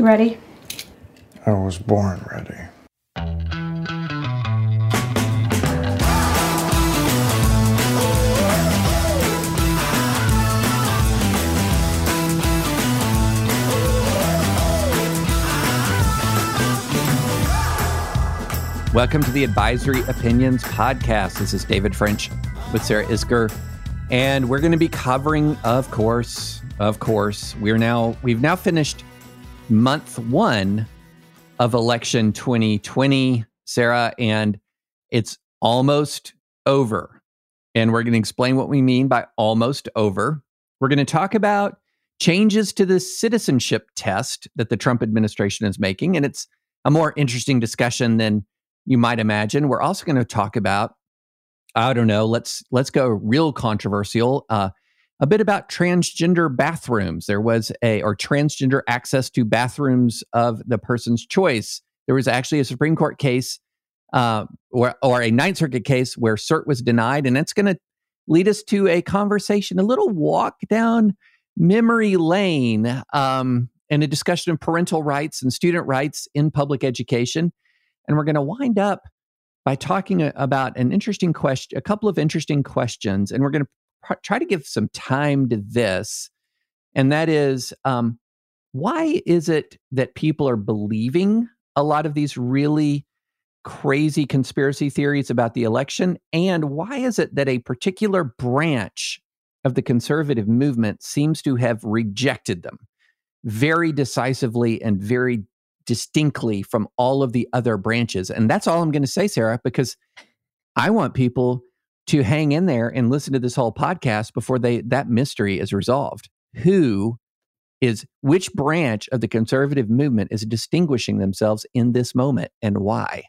Ready? I was born ready. Welcome to the Advisory Opinions Podcast. This is David French with Sarah Isgur, and we're going to be covering, of course, we've now finished month one of election 2020, Sarah, and it's almost over. And we're going to explain what we mean by almost over. We're going to talk about changes to the citizenship test that the Trump administration is making, and it's a more interesting discussion than you might imagine. We're also going to talk about, let's go real controversial, a bit about transgender bathrooms. There was or transgender access to bathrooms of the person's choice. There was actually a Supreme Court case or a Ninth Circuit case where cert was denied, and that's going to lead us to a conversation, a little walk down memory lane, and a discussion of parental rights and student rights in public education. And we're going to wind up by talking about a couple of interesting questions, and we're going to try to give some time to this. And that is, why is it that people are believing a lot of these really crazy conspiracy theories about the election? And why is it that a particular branch of the conservative movement seems to have rejected them very decisively and very distinctly from all of the other branches? And that's all I'm going to say, Sarah, because I want people to hang in there and listen to this whole podcast before that mystery is resolved. Which branch of the conservative movement is distinguishing themselves in this moment, and why?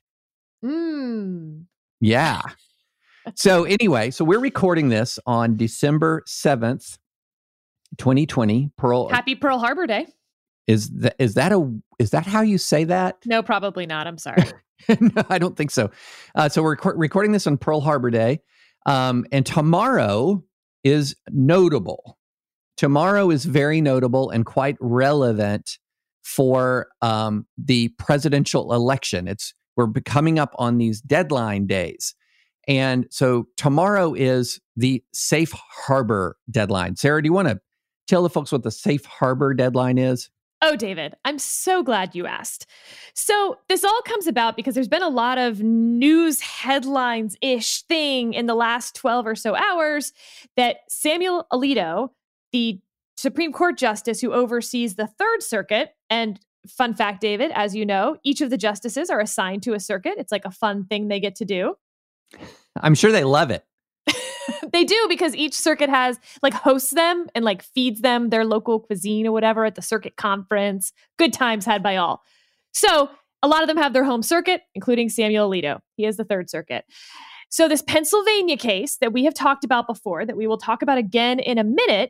Yeah. So anyway, we're recording this on December 7th, 2020. Happy Pearl Harbor Day. Is that how you say that? No, probably not. I'm sorry. No, I don't think so. So we're recording this on Pearl Harbor Day, and tomorrow is notable. Tomorrow is very notable and quite relevant for the presidential election. We're coming up on these deadline days, and so tomorrow is the safe harbor deadline. Sarah, do you want to tell the folks what the safe harbor deadline is? Oh, David, I'm so glad you asked. So this all comes about because there's been a lot of news headlines-ish thing in the last 12 or so hours that Samuel Alito, the Supreme Court justice who oversees the Third Circuit, and fun fact, David, as you know, each of the justices are assigned to a circuit. It's like a fun thing they get to do. I'm sure they love it. They do, because each circuit has hosts them and feeds them their local cuisine or whatever at the circuit conference. Good times had by all. So a lot of them have their home circuit, including Samuel Alito. He is the Third Circuit. So this Pennsylvania case that we have talked about before, that we will talk about again in a minute,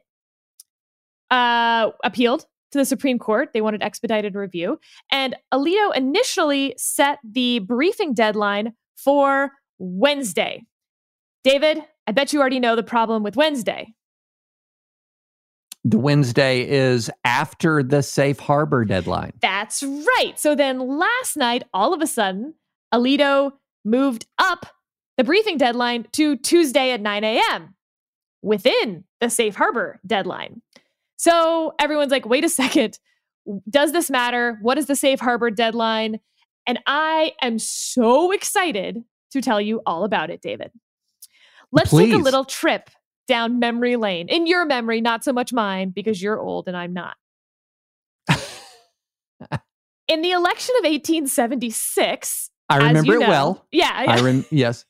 appealed to the Supreme Court. They wanted expedited review. And Alito initially set the briefing deadline for Wednesday. David, I bet you already know the problem with Wednesday. The Wednesday is after the safe harbor deadline. That's right. So then last night, all of a sudden, Alito moved up the briefing deadline to Tuesday at 9 a.m. within the safe harbor deadline. So everyone's like, wait a second, does this matter? What is the safe harbor deadline? And I am so excited to tell you all about it, David. Let's Please. take a little trip down memory lane. In your memory, not so much mine, because you're old and I'm not. In the election of 1876, I remember it well. Yeah. Yes.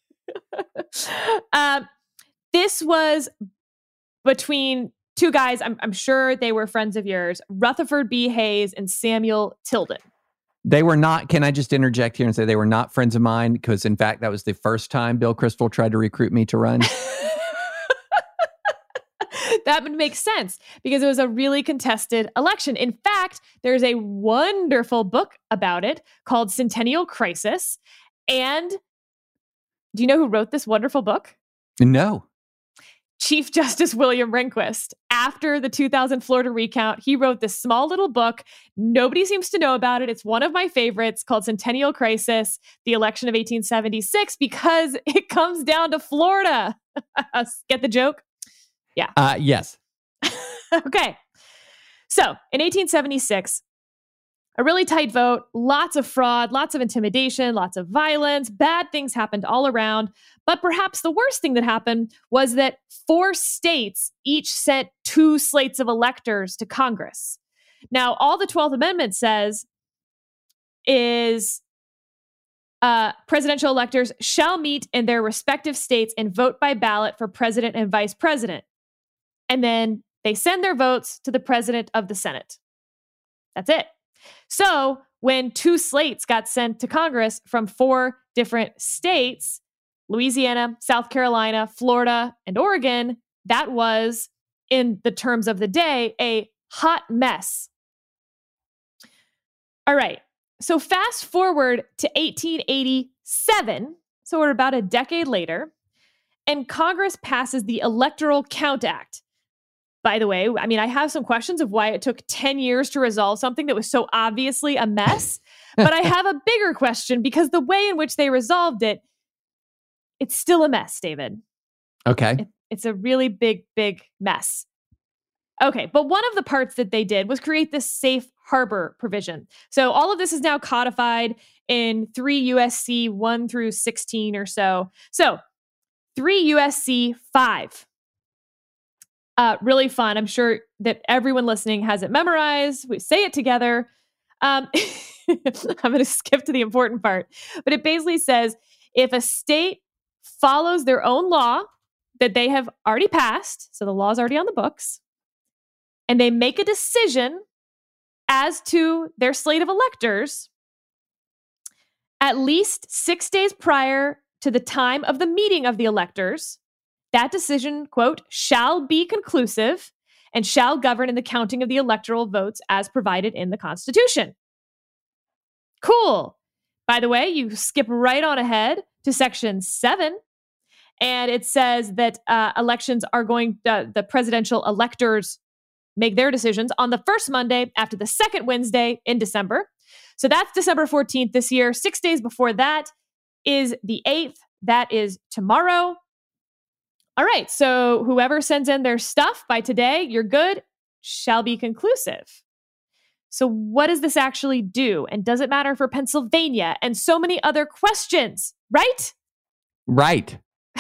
This was between two guys. I'm sure they were friends of yours, Rutherford B. Hayes and Samuel Tilden. They were not, can I just interject here and say they were not friends of mine? Because in fact, that was the first time Bill Kristol tried to recruit me to run. That would make sense because it was a really contested election. In fact, there's a wonderful book about it called Centennial Crisis. And do you know who wrote this wonderful book? No. Chief Justice William Rehnquist. After the 2000 Florida recount, he wrote this small little book. Nobody seems to know about it. It's one of my favorites, called Centennial Crisis, the Election of 1876, because it comes down to Florida. Get the joke? Yeah. Yes. Okay. So in 1876, a really tight vote, lots of fraud, lots of intimidation, lots of violence, bad things happened all around. But perhaps the worst thing that happened was that 4 states each sent 2 slates of electors to Congress. Now, all the 12th Amendment says is presidential electors shall meet in their respective states and vote by ballot for president and vice president. And then they send their votes to the president of the Senate. That's it. So when 2 slates got sent to Congress from 4 different states, Louisiana, South Carolina, Florida, and Oregon, that was, in the terms of the day, a hot mess. All right. So fast forward to 1887, so we're about a decade later, and Congress passes the Electoral Count Act. By the way, I mean, I have some questions of why it took 10 years to resolve something that was so obviously a mess. But I have a bigger question, because the way in which they resolved it, it's still a mess, David. Okay. It's a really big, big mess. Okay, but one of the parts that they did was create this safe harbor provision. So all of this is now codified in 3 U.S.C. 1 through 16 or so. So 3 U.S.C. 5. Really fun. I'm sure that everyone listening has it memorized. We say it together. I'm going to skip to the important part. But it basically says, if a state follows their own law that they have already passed, so the law is already on the books, and they make a decision as to their slate of electors, at least 6 days prior to the time of the meeting of the electors, that decision, quote, shall be conclusive and shall govern in the counting of the electoral votes as provided in the Constitution. Cool. By the way, you skip right on ahead to Section 7, and it says that elections are going, the presidential electors make their decisions on the first Monday after the second Wednesday in December. So that's December 14th this year. 6 days before that is the 8th. That is tomorrow. All right, so whoever sends in their stuff by today, you're good, shall be conclusive. So what does this actually do? And does it matter for Pennsylvania? And so many other questions, right? Right.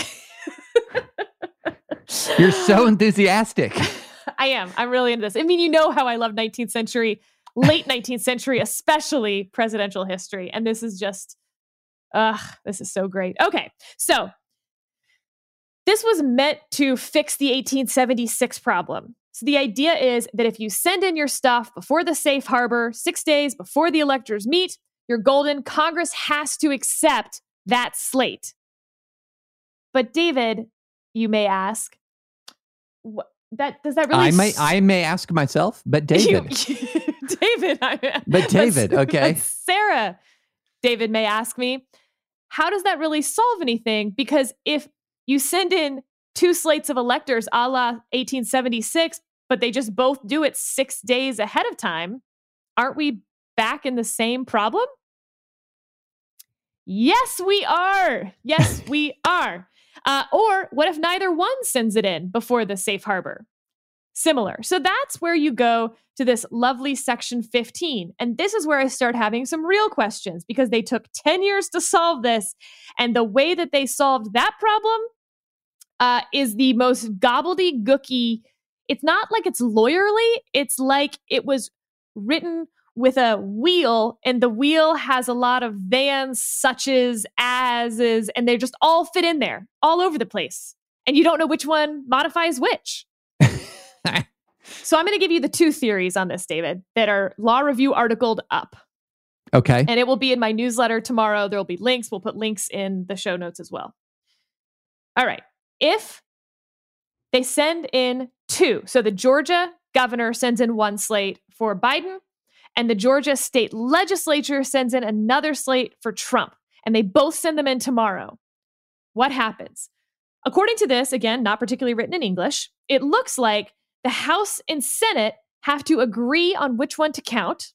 You're so enthusiastic. I am. I'm really into this. I mean, you know how I love 19th century, late 19th century, especially presidential history. And this is just, this is so great. Okay, so this was meant to fix the 1876 problem. So the idea is that if you send in your stuff before the safe harbor, 6 days before the electors meet, you're golden. Congress has to accept that slate. But David, you may ask, does that really? I may ask myself, but David. David. But David, okay. But Sarah, David may ask me, how does that really solve anything? Because if you send in 2 slates of electors a la 1876, but they just both do it 6 days ahead of time, aren't we back in the same problem? Yes, we are. Yes, we are. Or what if neither one sends it in before the safe harbor? Similar. So that's where you go to this lovely Section 15. And this is where I start having some real questions, because they took 10 years to solve this. And the way that they solved that problem is the most gobbledygooky. It's not like it's lawyerly. It's like it was written with a wheel, and the wheel has a lot of thans, suches, ases, and they just all fit in there, all over the place. And you don't know which one modifies which. So I'm going to give you the 2 theories on this, David, that are law review articled up. Okay. And it will be in my newsletter tomorrow. There will be links. We'll put links in the show notes as well. All right. If they send in 2, so the Georgia governor sends in 1 slate for Biden, and the Georgia state legislature sends in another slate for Trump, and they both send them in tomorrow, what happens? according to this, again, not particularly written in English, it looks like the House and Senate have to agree on which one to count,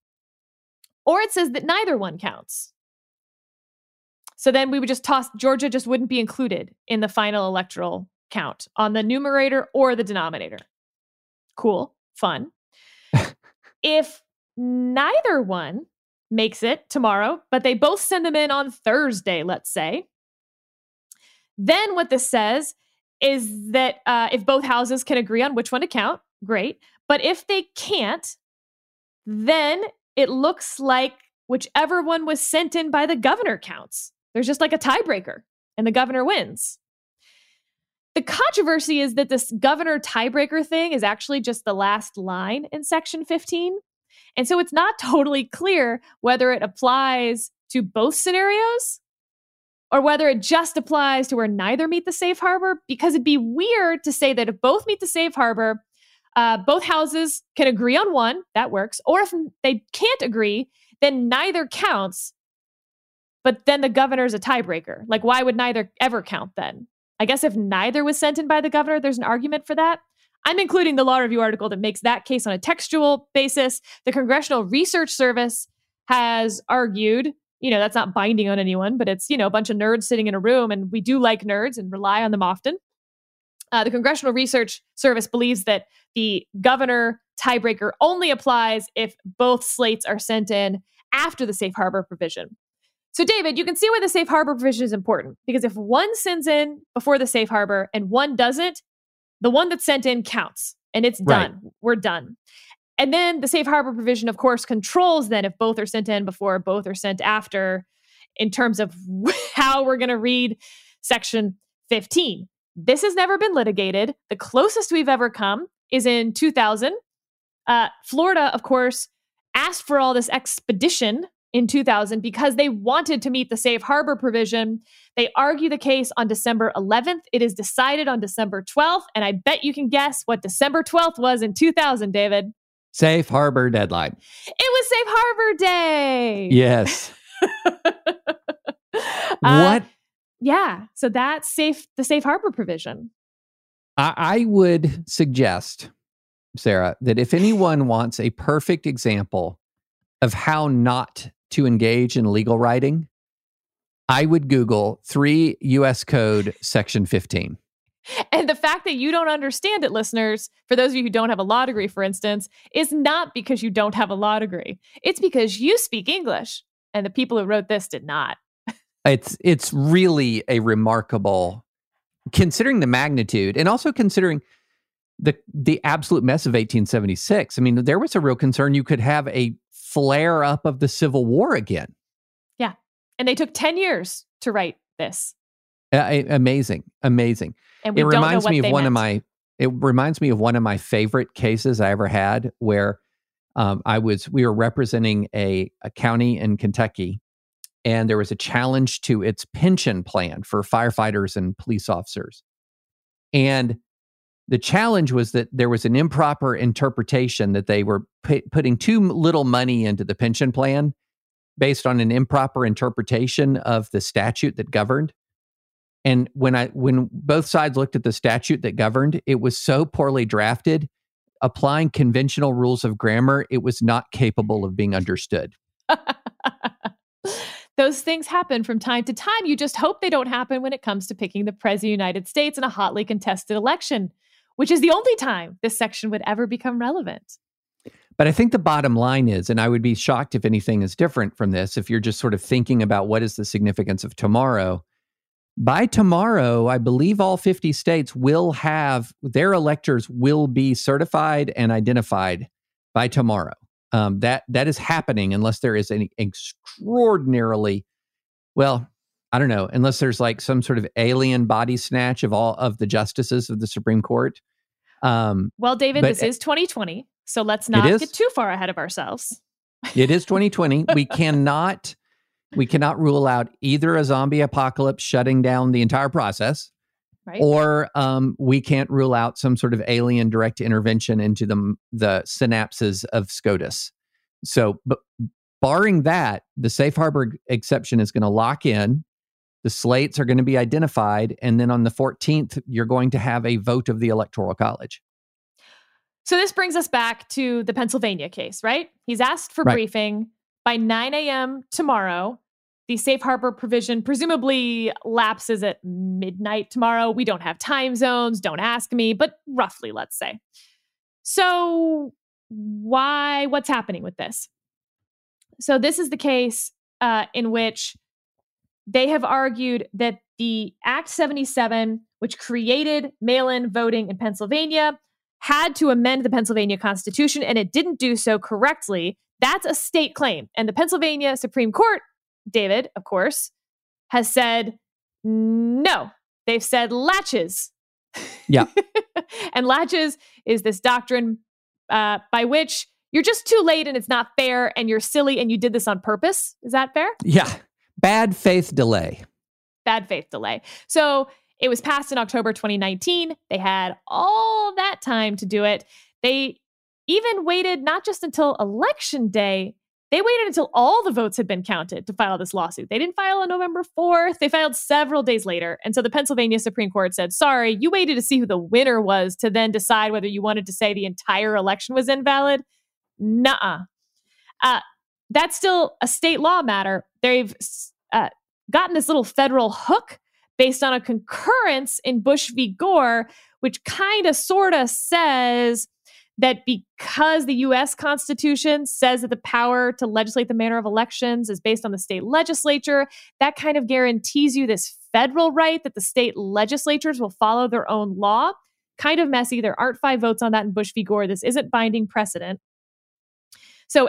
or it says that neither one counts. So then we would just toss, Georgia just wouldn't be included in the final electoral count on the numerator or the denominator. Cool, fun. If neither one makes it tomorrow, but they both send them in on Thursday, let's say, then what this says is that if both houses can agree on which one to count, great. But if they can't, then it looks like whichever one was sent in by the governor counts. There's just like a tiebreaker, and the governor wins. The controversy is that this governor tiebreaker thing is actually just the last line in Section 15. And so it's not totally clear whether it applies to both scenarios or whether it just applies to where neither meet the safe harbor, because it'd be weird to say that if both meet the safe harbor, both houses can agree on one, that works. Or if they can't agree, then neither counts, but then the governor's a tiebreaker. Like, why would neither ever count then? I guess if neither was sent in by the governor, there's an argument for that. I'm including the law review article that makes that case on a textual basis. The Congressional Research Service has argued, that's not binding on anyone, but it's, a bunch of nerds sitting in a room, and we do like nerds and rely on them often. The Congressional Research Service believes that the governor tiebreaker only applies if both slates are sent in after the safe harbor provision. So, David, you can see why the safe harbor provision is important, because if one sends in before the safe harbor and one doesn't, the one that's sent in counts, and it's done. Right. We're done. And then the safe harbor provision, of course, controls then if both are sent in before, both are sent after, in terms of how we're going to read Section 15. This has never been litigated. The closest we've ever come is in 2000. Florida, of course, asked for all this expedition in 2000 because they wanted to meet the safe harbor provision. They argue the case on December 11th. It is decided on December 12th. And I bet you can guess what December 12th was in 2000, David. Safe harbor deadline. It was Safe Harbor Day. Yes. What? Yeah. So that's the safe harbor provision. I would suggest, Sarah, that if anyone wants a perfect example of how not to engage in legal writing, I would Google 3 U.S. Code Section 15. And the fact that you don't understand it, listeners, for those of you who don't have a law degree, for instance, is not because you don't have a law degree. It's because you speak English, and the people who wrote this did not. It's really a remarkable, considering the magnitude, and also considering the absolute mess of 1876. I mean, there was a real concern you could have a flare up of the Civil War again. Yeah. And they took 10 years to write this. Amazing. And it reminds me of one of my favorite cases I ever had, where we were representing a county in Kentucky, and there was a challenge to its pension plan for firefighters and police officers. And the challenge was that there was an improper interpretation that they were putting too little money into the pension plan based on an improper interpretation of the statute that governed. And when both sides looked at the statute that governed, it was so poorly drafted, applying conventional rules of grammar, it was not capable of being understood. Those things happen from time to time. You just hope they don't happen when it comes to picking the President of the United States in a hotly contested election, which is the only time this section would ever become relevant. But I think the bottom line is, and I would be shocked if anything is different from this, if you're just sort of thinking about what is the significance of tomorrow. By tomorrow, I believe all 50 states will have, their electors will be certified and identified by tomorrow. That is happening unless there is an extraordinarily, well, I don't know, unless there's like some sort of alien body snatch of all of the justices of the Supreme Court. Well, David, this is 2020, so let's not get too far ahead of ourselves. It is 2020. We cannot rule out either a zombie apocalypse shutting down the entire process, right, or we can't rule out some sort of alien direct intervention into the synapses of SCOTUS. So, but barring that, the safe harbor exception is going to lock in. The slates are going to be identified. And then on the 14th, you're going to have a vote of the Electoral College. So this brings us back to the Pennsylvania case, right? He's asked for Right. briefing by 9 a.m. tomorrow. The safe harbor provision presumably lapses at midnight tomorrow. We don't have time zones. Don't ask me, but roughly, let's say. So what's happening with this? So this is the case in which they have argued that the Act 77, which created mail-in voting in Pennsylvania, had to amend the Pennsylvania Constitution, and it didn't do so correctly. That's a state claim. And the Pennsylvania Supreme Court, David, of course, has said no. They've said laches. Yeah. And laches is this doctrine by which you're just too late and it's not fair and you're silly and you did this on purpose. Is that fair? Yeah. Bad faith delay. Bad faith delay. So it was passed in October 2019. They had all that time to do it. They even waited not just until election day, they waited until all the votes had been counted to file this lawsuit. They didn't file on November 4th. They filed several days later. And so the Pennsylvania Supreme Court said, sorry, you waited to see who the winner was to then decide whether you wanted to say the entire election was invalid. Nuh-uh. That's still a state law matter. They've gotten this little federal hook based on a concurrence in Bush v. Gore, which kind of sort of says that because the U.S. Constitution says that the power to legislate the manner of elections is based on the state legislature, that kind of guarantees you this federal right that the state legislatures will follow their own law. Kind of messy. There aren't 5 votes on that in Bush v. Gore. This isn't binding precedent. So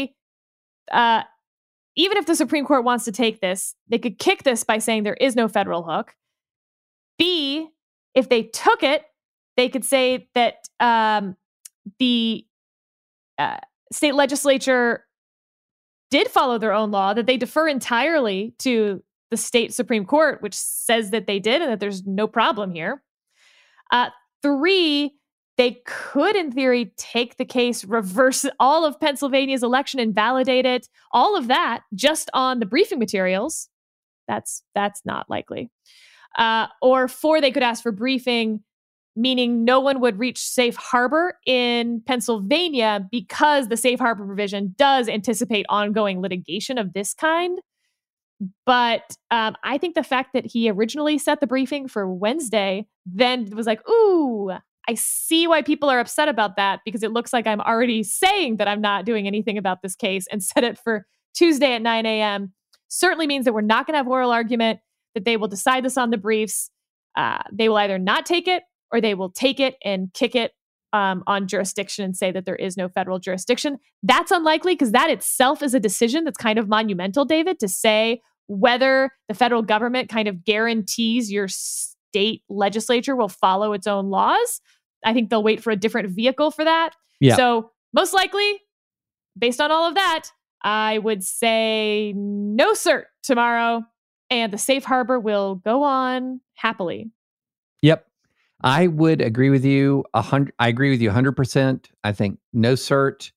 even if the Supreme Court wants to take this, they could kick this by saying there is no federal hook. B, if they took it, they could say that the state legislature did follow their own law, that they defer entirely to the state Supreme Court, which says that they did and that there's no problem here. 3, they could, in theory, take the case, reverse all of Pennsylvania's election, invalidate it, all of that just on the briefing materials. That's not likely. Or 4, they could ask for briefing, meaning no one would reach safe harbor in Pennsylvania because the safe harbor provision does anticipate ongoing litigation of this kind. But I think the fact that he originally set the briefing for Wednesday then was like, ooh, I see why people are upset about that, because it looks like I'm already saying that I'm not doing anything about this case, and set it for Tuesday at 9 a.m. certainly means that we're not going to have oral argument, that they will decide this on the briefs. They will either not take it or they will take it and kick it on jurisdiction and say that there is no federal jurisdiction. That's unlikely because that itself is a decision that's kind of monumental, David, to say whether the federal government kind of guarantees your state legislature will follow its own laws. I think they'll wait for a different vehicle for that. Yeah. So most likely, based on all of that, I would say no cert tomorrow, and the safe harbor will go on happily. Yep. I would agree with you. I agree with you 100%. I think no cert,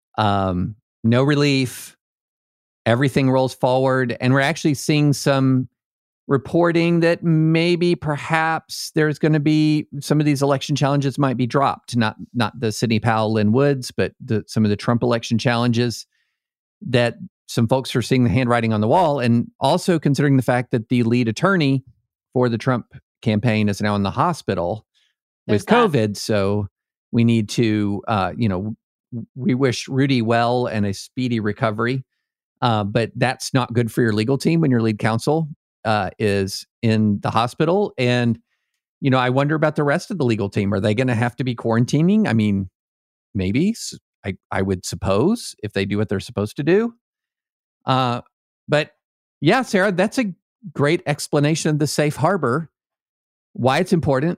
no relief, everything rolls forward. And we're actually seeing some reporting that maybe perhaps there's going to be some of these election challenges might be dropped. Not the Sidney Powell, Lynn Woods, but some of the Trump election challenges, that some folks are seeing the handwriting on the wall. And also considering the fact that the lead attorney for the Trump campaign is now in the hospital with COVID. So we need to, we wish Rudy well and a speedy recovery. But that's not good for your legal team when your lead counsel is in the hospital. And, I wonder about the rest of the legal team. Are they going to have to be quarantining? I mean, maybe. I would suppose, if they do what they're supposed to do. But yeah, Sarah, that's a great explanation of the safe harbor, why it's important,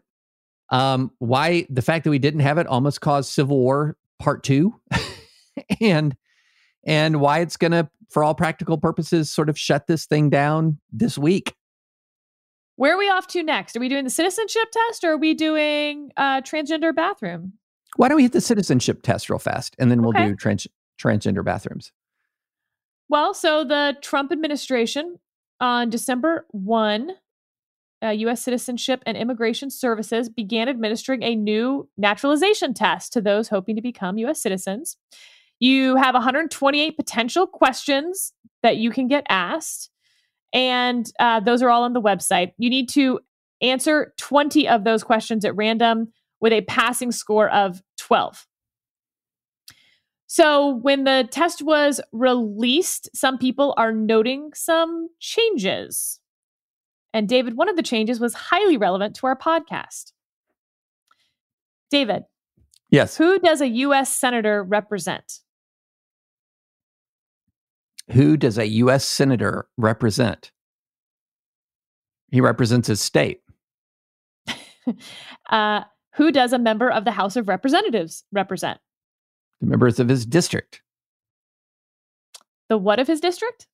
why the fact that we didn't have it almost caused Civil War Part 2, and why it's going to, for all practical purposes, sort of shut this thing down this week. Where are we off to next? Are we doing the citizenship test, or are we doing transgender bathroom? Why don't we hit the citizenship test real fast, and then we'll do transgender bathrooms. Well, so the Trump administration on December 1, U.S. Citizenship and Immigration Services began administering a new naturalization test to those hoping to become U.S. citizens. You have 128 potential questions that you can get asked, and those are all on the website. You need to answer 20 of those questions at random with a passing score of 12. So when the test was released, some people are noting some changes. And David, one of the changes was highly relevant to our podcast. David. Yes. Who does a U.S. senator represent? Who does a U.S. senator represent? He represents his state. Who does a member of the House of Representatives represent? The members of his district. The what of his district?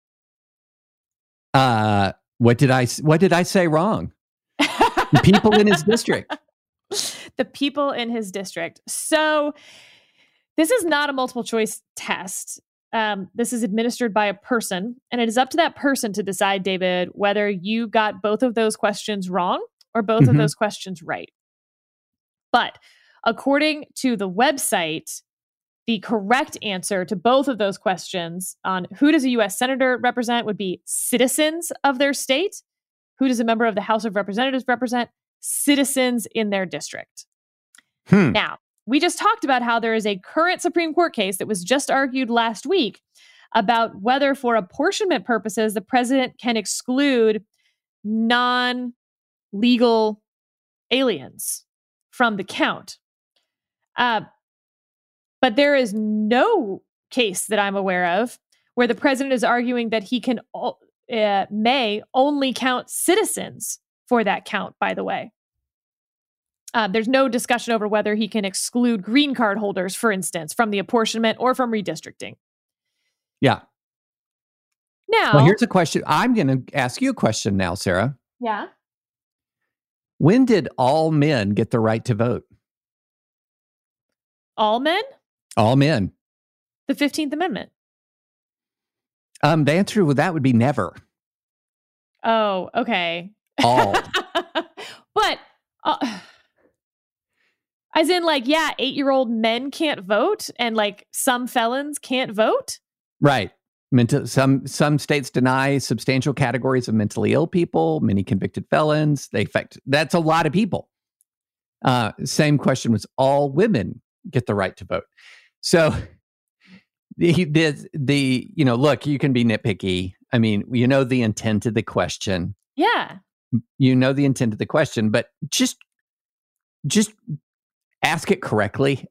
What did I say wrong? The people in his district. The people in his district. So this is not a multiple choice test. This is administered by a person, and it is up to that person to decide, David, whether you got both of those questions wrong or both of those questions right. But according to the website, the correct answer to both of those questions on who does a U.S. senator represent would be citizens of their state. Who does a member of the House of Representatives represent? Citizens in their district. Now, we just talked about how there is a current Supreme Court case that was just argued last week about whether, for apportionment purposes, the president can exclude non-legal aliens from the count. But there is no case that I'm aware of where the president is arguing that he may only count citizens for that count, by the way. There's no discussion over whether he can exclude green card holders, for instance, from the apportionment or from redistricting. Yeah. Now, well, here's a question. I'm going to ask you a question now, Sarah. Yeah. When did all men get the right to vote? All men? All men. The 15th Amendment. The answer to that would be never. Oh, okay. All. But as in, like, yeah, 8-year-old men can't vote, and like some felons can't vote. Right. Some states deny substantial categories of mentally ill people, many convicted felons. That's a lot of people. Same question was all women get the right to vote. So look, you can be nitpicky. I mean, you know the intent of the question. Yeah. You know the intent of the question, but just ask it correctly.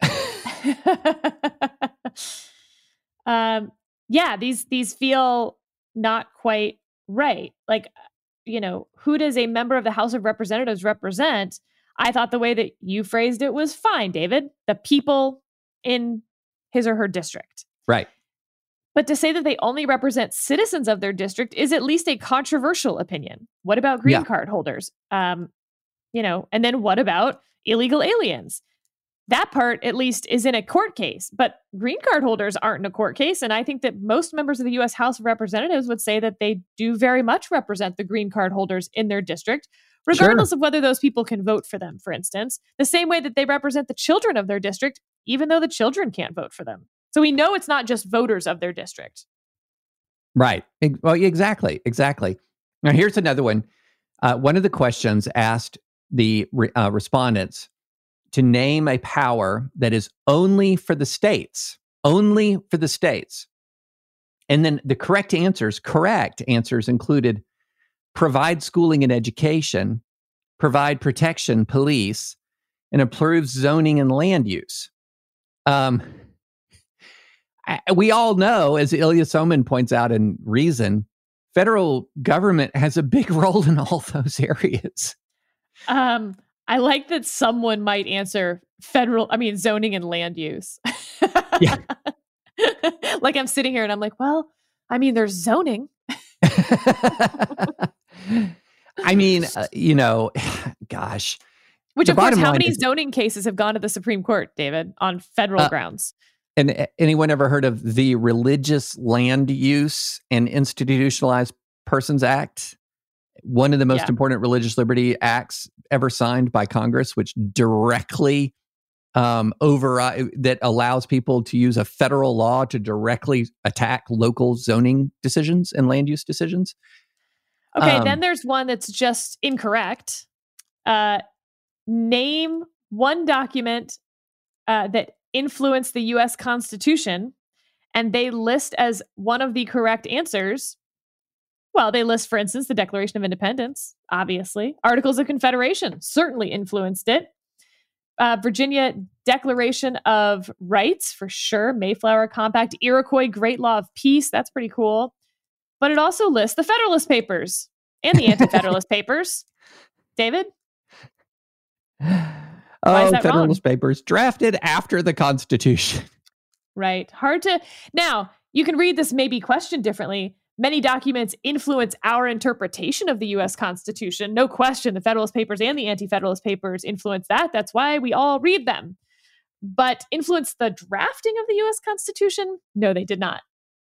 Yeah, these feel not quite right. Like, who does a member of the House of Representatives represent? I thought the way that you phrased it was fine, David. The people in his or her district. Right. But to say that they only represent citizens of their district is at least a controversial opinion. What about green card holders? And then what about illegal aliens? That part, at least, is in a court case. But green card holders aren't in a court case. And I think that most members of the U.S. House of Representatives would say that they do very much represent the green card holders in their district, regardless of whether those people can vote for them, for instance, the same way that they represent the children of their district, even though the children can't vote for them. So we know it's not just voters of their district. Right. Well, exactly. Now, here's another one. One of the questions asked the respondents to name a power that is only for the states. And then the correct answers included provide schooling and education, provide protection, police, and approve zoning and land use. We all know, as Ilya Somin points out in Reason, federal government has a big role in all those areas. I like that someone might answer zoning and land use. Yeah. Like I'm sitting here and I'm like, well, there's zoning. Gosh. Which, of course, how many zoning cases have gone to the Supreme Court, David, on federal grounds? And anyone ever heard of the Religious Land Use and Institutionalized Persons Act, one of the most Yeah. important religious liberty acts ever signed by Congress, which directly that allows people to use a federal law to directly attack local zoning decisions and land use decisions. Okay, then there's one that's just incorrect. Name one document that influenced the U.S. Constitution, and they list as one of the correct answers. Well, they list, for instance, the Declaration of Independence, obviously. Articles of Confederation certainly influenced it. Virginia Declaration of Rights, for sure. Mayflower Compact, Iroquois Great Law of Peace. That's pretty cool. But it also lists the Federalist Papers and the Anti-Federalist Papers. David? Why is that Federalist wrong? Papers drafted after the Constitution. Right. Hard to... Now, you can read this maybe question differently. Many documents influence our interpretation of the U.S. Constitution. No question, the Federalist Papers and the Anti-Federalist Papers influence that. That's why we all read them. But influence the drafting of the U.S. Constitution? No, they did not.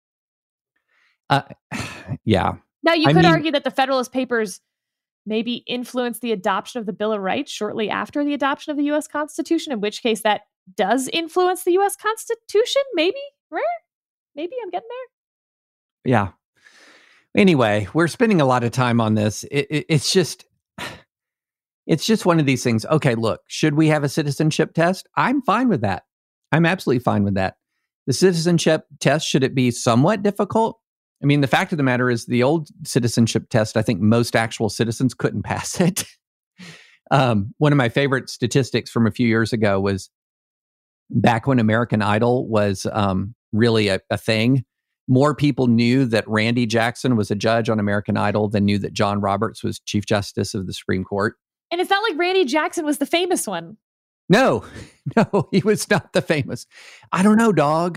Yeah. Now, you could argue that the Federalist Papers maybe influenced the adoption of the Bill of Rights shortly after the adoption of the U.S. Constitution, in which case that does influence the U.S. Constitution. Maybe, right? Maybe I'm getting there. Yeah. Anyway, we're spending a lot of time on this. It's just one of these things. Okay, look, should we have a citizenship test? I'm fine with that. I'm absolutely fine with that. The citizenship test, should it be somewhat difficult? I mean, the fact of the matter is the old citizenship test, I think most actual citizens couldn't pass it. One of my favorite statistics from a few years ago was back when American Idol was really a thing. More people knew that Randy Jackson was a judge on American Idol than knew that John Roberts was Chief Justice of the Supreme Court. And it's not like Randy Jackson was the famous one. No, he was not the famous. I don't know, dog.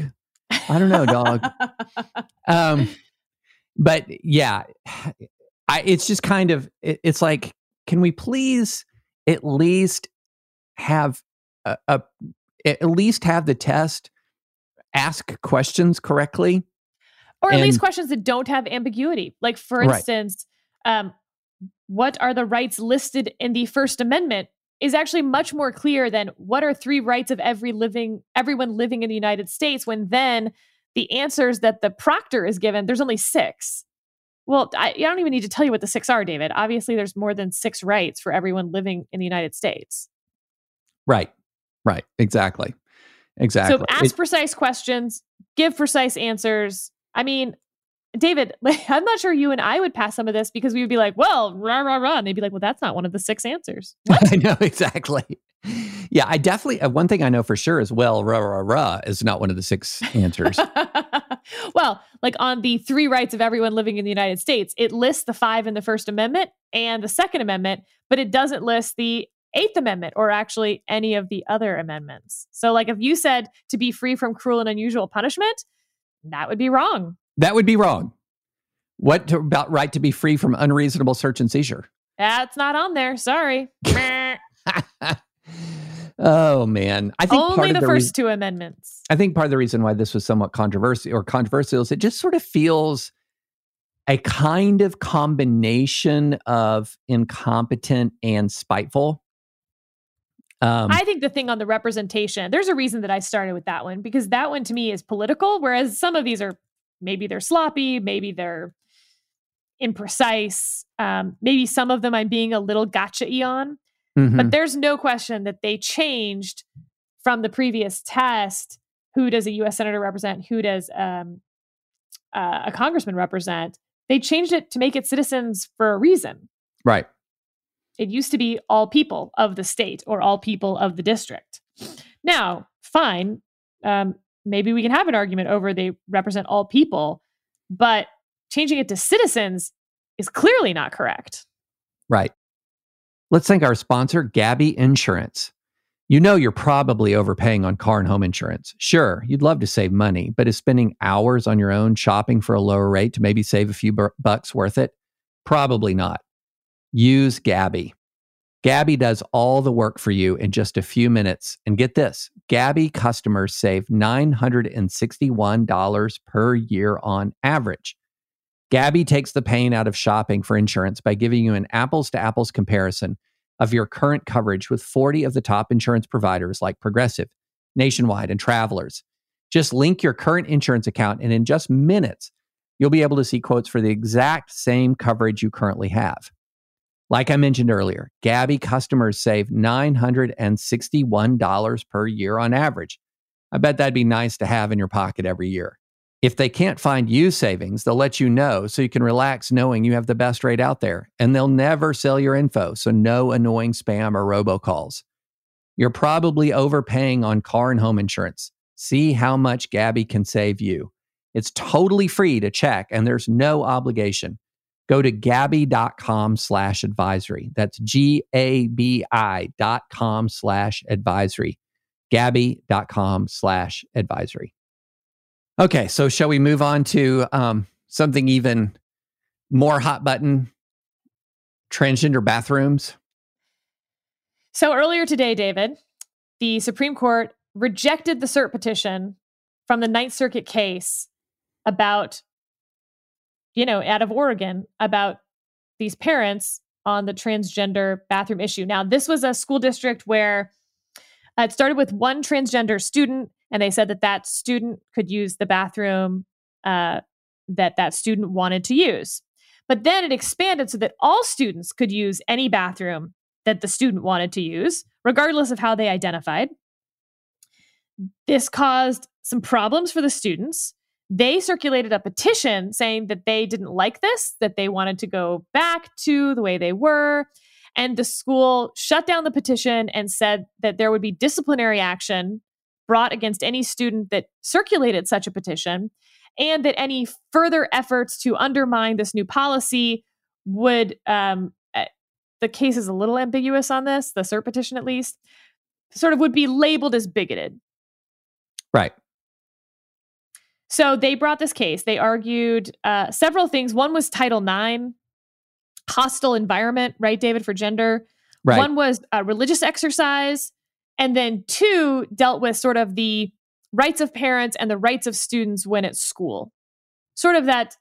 But yeah, it's just kind of, it's like, can we please at least have at least have the test ask questions correctly? Or at least questions that don't have ambiguity. Like, for instance, what are the rights listed in the First Amendment is actually much more clear than what are 3 rights of everyone living in the United States, when then the answers that the proctor is given, there's only 6. Well, I don't even need to tell you what the 6 are, David. Obviously, there's more than 6 rights for everyone living in the United States. Right. Exactly. So ask precise questions, give precise answers. I mean, David, I'm not sure you and I would pass some of this, because we would be like, well, rah, rah, rah. And they'd be like, well, that's not one of the 6 answers. What? I know, exactly. Yeah, I definitely, one thing I know for sure is, well, rah, rah, rah is not one of the 6 answers. Well, like on the 3 rights of everyone living in the United States, it lists the 5 in the First Amendment and the Second Amendment, but it doesn't list the 8th Amendment or actually any of the other amendments. So like if you said to be free from cruel and unusual punishment, that would be wrong. That would be wrong. What about right to be free from unreasonable search and seizure? That's not on there. Sorry. Oh, man. I think only the first 2 amendments. I think part of the reason why this was somewhat controversial is it just sort of feels a kind of combination of incompetent and spiteful. I think the thing on the representation, there's a reason that I started with that one, because that one to me is political, whereas some of these are, maybe they're sloppy, maybe they're imprecise, maybe some of them I'm being a little gotcha-y on. Mm-hmm. But there's no question that they changed from the previous test. Who does a U.S. Senator represent? Who does a congressman represent? They changed it to make it citizens for a reason. Right. It used to be all people of the state or all people of the district. Now, fine. Maybe we can have an argument over they represent all people, but changing it to citizens is clearly not correct. Right. Let's thank our sponsor, Gabi Insurance. You know you're probably overpaying on car and home insurance. Sure, you'd love to save money, but is spending hours on your own shopping for a lower rate to maybe save a few bucks worth it? Probably not. Use Gabi. Gabi does all the work for you in just a few minutes. And get this, Gabi customers save $961 per year on average. Gabby takes the pain out of shopping for insurance by giving you an apples-to-apples comparison of your current coverage with 40 of the top insurance providers like Progressive, Nationwide, and Travelers. Just link your current insurance account, and in just minutes, you'll be able to see quotes for the exact same coverage you currently have. Like I mentioned earlier, Gabby customers save $961 per year on average. I bet that'd be nice to have in your pocket every year. If they can't find you savings, they'll let you know so you can relax knowing you have the best rate out there. And they'll never sell your info, so no annoying spam or robocalls. You're probably overpaying on car and home insurance. See how much Gabby can save you. It's totally free to check, and there's no obligation. Go to Gabi.com/advisory. That's GABI.com/advisory. Gabi.com/advisory. Okay, so shall we move on to something even more hot button? Transgender bathrooms. So earlier today, David, the Supreme Court rejected the cert petition from the Ninth Circuit case about, out of Oregon, about these parents on the transgender bathroom issue. Now, this was a school district where it started with one transgender student, and they said that student could use the bathroom that student wanted to use. But then it expanded so that all students could use any bathroom that the student wanted to use, regardless of how they identified. This caused some problems for the students. They circulated a petition saying that they didn't like this, that they wanted to go back to the way they were. And the school shut down the petition and said that there would be disciplinary action brought against any student that circulated such a petition, and that any further efforts to undermine this new policy would, the case is a little ambiguous on this, the cert petition at least, sort of would be labeled as bigoted. Right. So they brought this case. They argued several things. One was Title IX, hostile environment, right, David, for gender. Right. One was a religious exercise. And then two dealt with sort of the rights of parents and the rights of students when at school. Sort of that,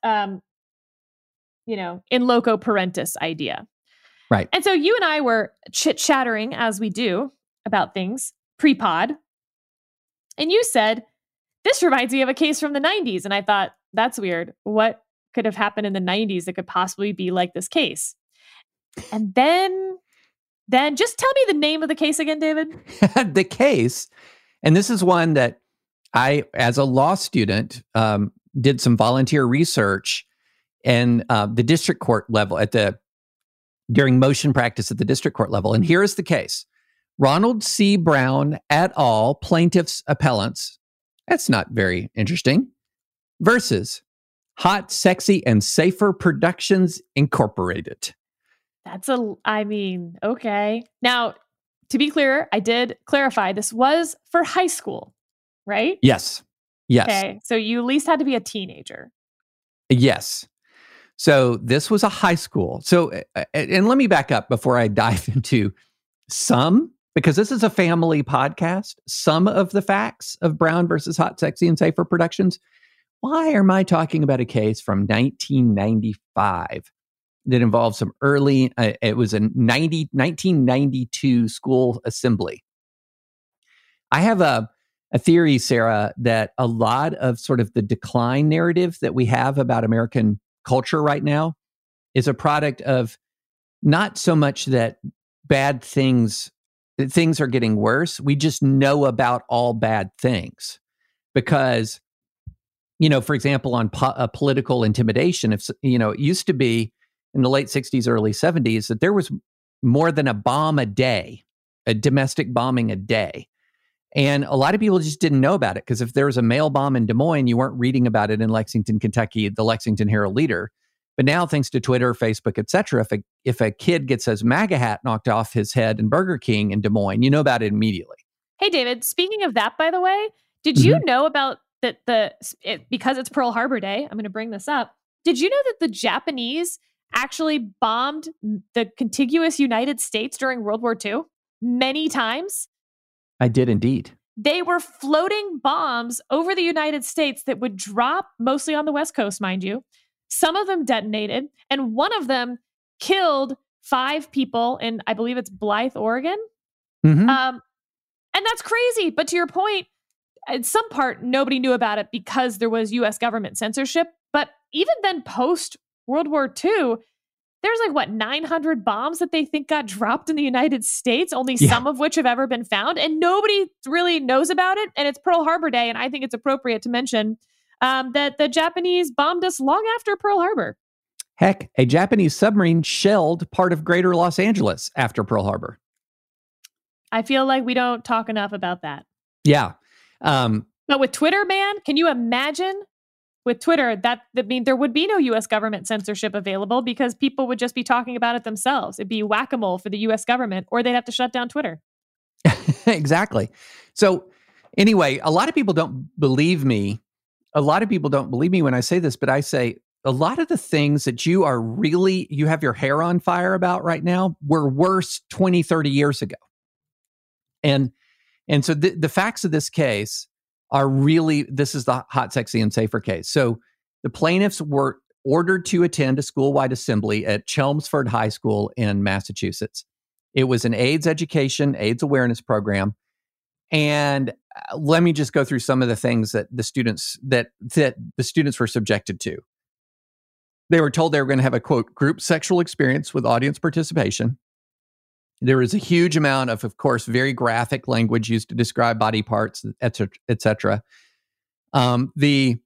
in loco parentis idea. Right. And so you and I were chit-chattering, as we do, about things pre-pod. And you said, this reminds me of a case from the 90s. And I thought, that's weird. What could have happened in the 90s that could possibly be like this case? And then just tell me the name of the case again, David. The case, and this is one that I, as a law student, did some volunteer research in the district court level during motion practice at the district court level. And here is the case. Ronald C. Brown et al., plaintiffs appellants, that's not very interesting, versus Hot, Sexy, and Safer Productions Incorporated. Okay. Now, to be clear, I did clarify this was for high school, right? Yes. Okay. So you at least had to be a teenager. Yes. So this was a high school. So, and let me back up before I dive into because this is a family podcast, some of the facts of Brown versus Hot, Sexy, and Safer Productions. Why am I talking about a case from 1995 that involved some early, it was a 1992 school assembly? I have a theory, Sarah, that a lot of sort of the decline narrative that we have about American culture right now is a product of not so much that things are getting worse. We just know about all bad things because, for example, on political intimidation, it used to be in the late 60s, early 70s, that there was more than a bomb a day, a domestic bombing a day. And a lot of people just didn't know about it because if there was a mail bomb in Des Moines, you weren't reading about it in Lexington, Kentucky, the Lexington Herald-Leader. But now, thanks to Twitter, Facebook, et cetera, if a kid gets his MAGA hat knocked off his head in Burger King in Des Moines, you know about it immediately. Hey, David, speaking of that, by the way, did you know about that because it's Pearl Harbor Day, I'm going to bring this up. Did you know that the Japanese actually bombed the contiguous United States during World War II many times? I did indeed. They were floating bombs over the United States that would drop, mostly on the West Coast, mind you, Some of them detonated, and one of them killed 5 people in, I believe it's Blythe, Oregon. Mhm. And that's crazy. But to your point, at some part, nobody knew about it because there was U.S. government censorship. But even then, post World War II, there's 900 bombs that they think got dropped in the United States, only some of which have ever been found. And nobody really knows about it. And it's Pearl Harbor Day. And I think it's appropriate to mention that the Japanese bombed us long after Pearl Harbor. Heck, a Japanese submarine shelled part of greater Los Angeles after Pearl Harbor. I feel like we don't talk enough about that. Yeah. But with Twitter, man, can you imagine with Twitter that there would be no U.S. government censorship available because people would just be talking about it themselves. It'd be whack-a-mole for the U.S. government, or they'd have to shut down Twitter. Exactly. So anyway, a lot of people don't believe me. A lot of people don't believe me when I say this, but I say a lot of the things that you have your hair on fire about right now were worse 20, 30 years ago. And so the facts of this case are really, this is the Hot, Sexy, and Safer case. So the plaintiffs were ordered to attend a school-wide assembly at Chelmsford High School in Massachusetts. It was an AIDS AIDS awareness program. And let me just go through some of the things that the students were subjected to. They were told they were going to have a, quote, group sexual experience with audience participation. There was a huge amount of course, very graphic language used to describe body parts, et cetera. The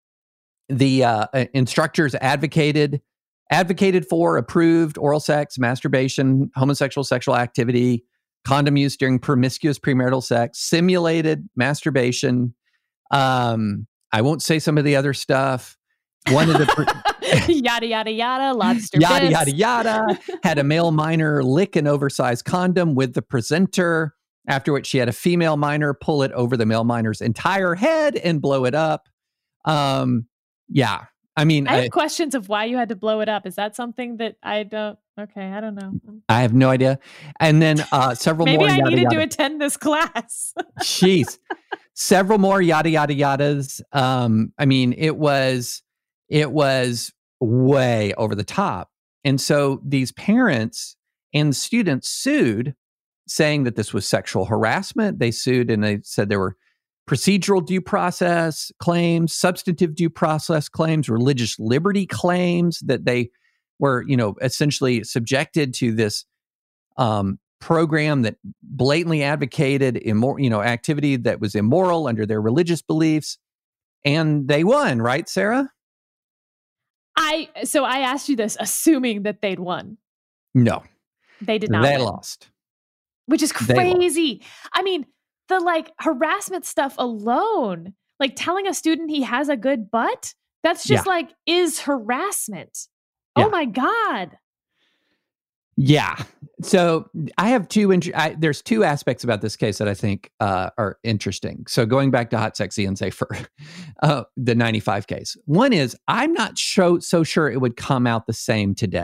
instructors advocated for, approved oral sex, masturbation, homosexual sexual activity, condom use during promiscuous premarital sex, simulated masturbation. I won't say some of the other stuff. One of the yada yada yada, lobster yada bits. yada yada. Had a male minor lick an oversized condom with the presenter, after which she had a female minor pull it over the male minor's entire head and blow it up. Yeah. I mean, I have questions of why you had to blow it up. Is that something that I don't know. I have no idea. And then several Maybe more. Maybe I needed yada. to attend this class. Jeez. Several more yada yada yadas. I mean, it was way over the top. And so these parents and students sued, saying that this was sexual harassment. They sued and they said there were procedural due process claims, substantive due process claims, religious liberty claims, that they were, essentially subjected to this program that blatantly advocated activity that was immoral under their religious beliefs. And they won, right, Sarah? So I asked you this assuming that they'd won. No. They did not. They win. Lost. Which is crazy. I mean, the harassment stuff alone, telling a student he has a good butt, that's just is harassment. Yeah. Oh my God. Yeah. So I have there's two aspects about this case that I think are interesting. So going back to Hot, Sexy, and Safer, the 95 case. One is, I'm not so sure it would come out the same today.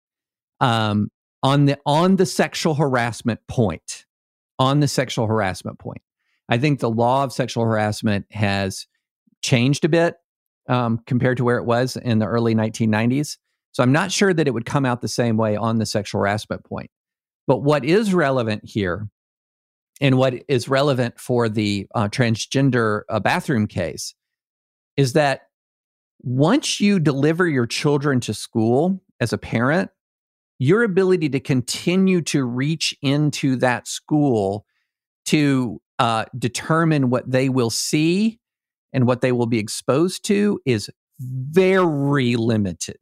On the sexual harassment point. On the sexual harassment point. I think the law of sexual harassment has changed a bit compared to where it was in the early 1990s. So I'm not sure that it would come out the same way on the sexual harassment point. But what is relevant here, and what is relevant for the transgender bathroom case, is that once you deliver your children to school as a parent, your ability to continue to reach into that school to determine what they will see and what they will be exposed to is very limited.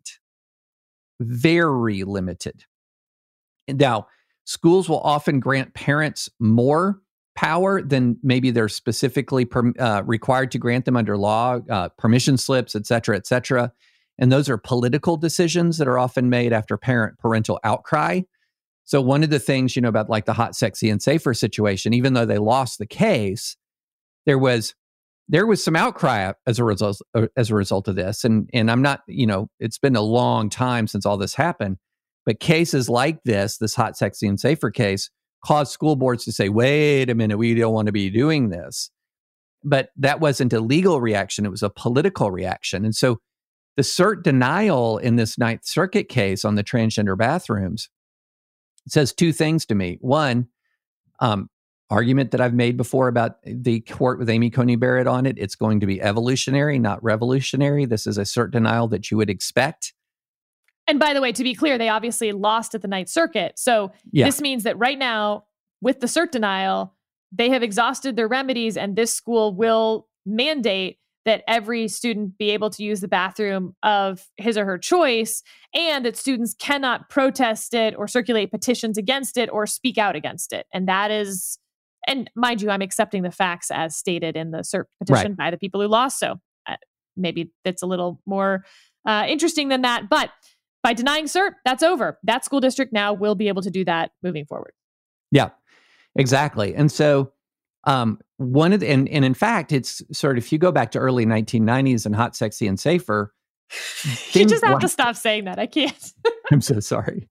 Very limited. Now, schools will often grant parents more power than maybe they're specifically required to grant them under law, permission slips, et cetera, et cetera. And those are political decisions that are often made after parental outcry. So one of the things, about the Hot, Sexy, and Safer situation, even though they lost the case, there was some outcry as a result of this. And I'm not, it's been a long time since all this happened, but cases like this Hot, Sexy, and Safer case caused school boards to say, wait a minute, we don't want to be doing this. But that wasn't a legal reaction. It was a political reaction. And so the cert denial in this Ninth Circuit case on the transgender bathrooms says two things to me. One, argument that I've made before about the court with Amy Coney Barrett on it. It's going to be evolutionary, not revolutionary. This is a cert denial that you would expect. And by the way, to be clear, they obviously lost at the Ninth Circuit. So this means that right now, with the cert denial, they have exhausted their remedies, and this school will mandate that every student be able to use the bathroom of his or her choice, and that students cannot protest it or circulate petitions against it or speak out against it. And that is, and mind you, I'm accepting the facts as stated in the cert petition by the people who lost. So maybe it's a little more interesting than that. But by denying cert, that's over. That school district now will be able to do that moving forward. Yeah, exactly. And so one of the, and in fact, it's sort of, if you go back to early 1990s and Hot, Sexy, and Safer. You just have to stop saying that. I can't. I'm so sorry.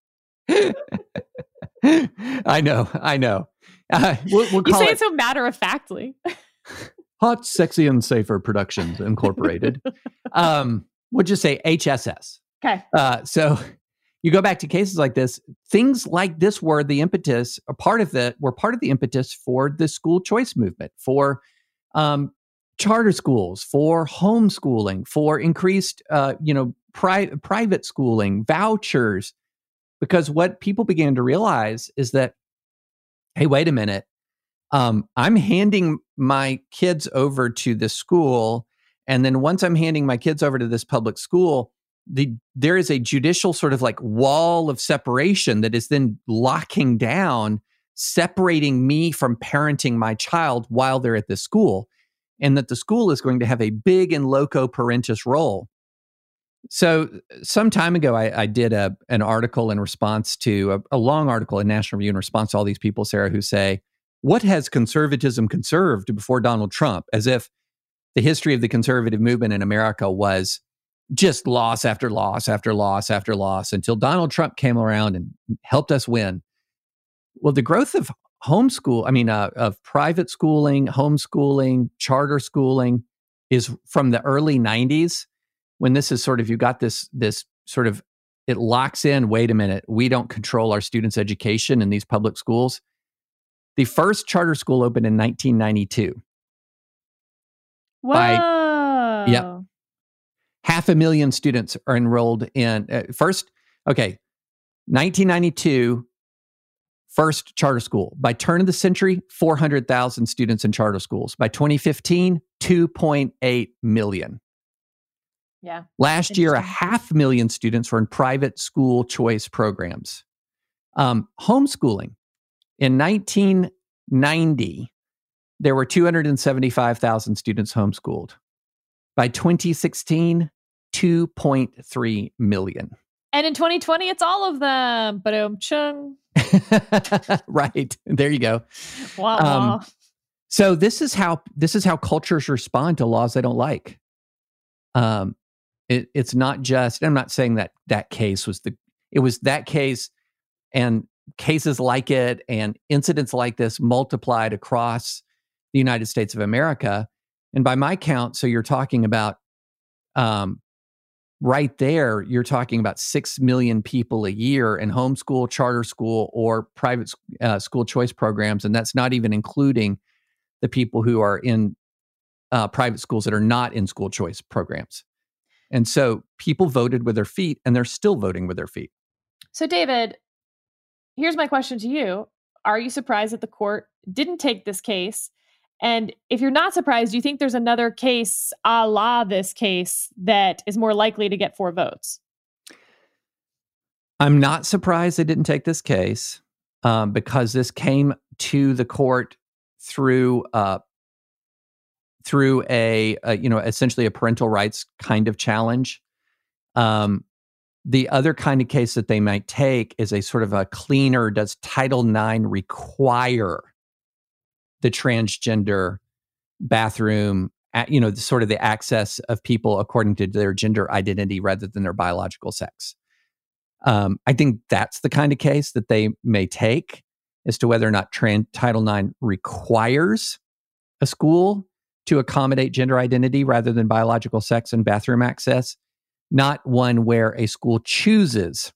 I know. We'll call you say it so matter-of-factly. Hot, Sexy, and Safer Productions Incorporated. We'll just say HSS. Okay. So you go back to cases like this, things like this were the impetus, were part of the impetus for the school choice movement, for charter schools, for homeschooling, for increased, private schooling, vouchers. Because what people began to realize is that, hey, wait a minute, I'm handing my kids over to this school, and then once I'm handing my kids over to this public school, there is a judicial sort of like wall of separation that is then locking down, separating me from parenting my child while they're at this school, and that the school is going to have a big and loco parentis role. So some time ago, I did an article in response to a long article in National Review in response to all these people, Sarah, who say, what has conservatism conserved before Donald Trump? As if the history of the conservative movement in America was just loss after loss after loss after loss until Donald Trump came around and helped us win. Well, the growth of of private schooling, homeschooling, charter schooling is from the early 90s, when this is sort of, you got this sort of, it locks in, wait a minute, we don't control our students' education in these public schools. The first charter school opened in 1992. Whoa. Yep. 500,000 students are enrolled in 1992, first charter school. By turn of the century, 400,000 students in charter schools. By 2015, 2.8 million. Yeah. Last year, 500,000 students were in private school choice programs. Homeschooling. In 1990, there were 275,000 students homeschooled. By 2016, 2.3 million. And in 2020, it's all of them. Ba-dum-chung. Right. There you go. Wow. So this is how cultures respond to laws they don't like. It's not just, I'm not saying that case was it was that case and cases like it and incidents like this multiplied across the United States of America. And by my count, so you're talking about, right there, you're talking about 6 million people a year in homeschool, charter school, or private school choice programs. And that's not even including the people who are in private schools that are not in school choice programs. And so people voted with their feet, and they're still voting with their feet. So, David, here's my question to you. Are you surprised that the court didn't take this case? And if you're not surprised, do you think there's another case a la this case that is more likely to get 4 votes? I'm not surprised they didn't take this case because this came to the court through essentially a parental rights kind of challenge. The other kind of case that they might take is a sort of a cleaner, does Title IX require the transgender bathroom, sort of the access of people according to their gender identity rather than their biological sex. I think that's the kind of case that they may take as to whether or not Title IX requires a school to accommodate gender identity rather than biological sex and bathroom access. not one where a school chooses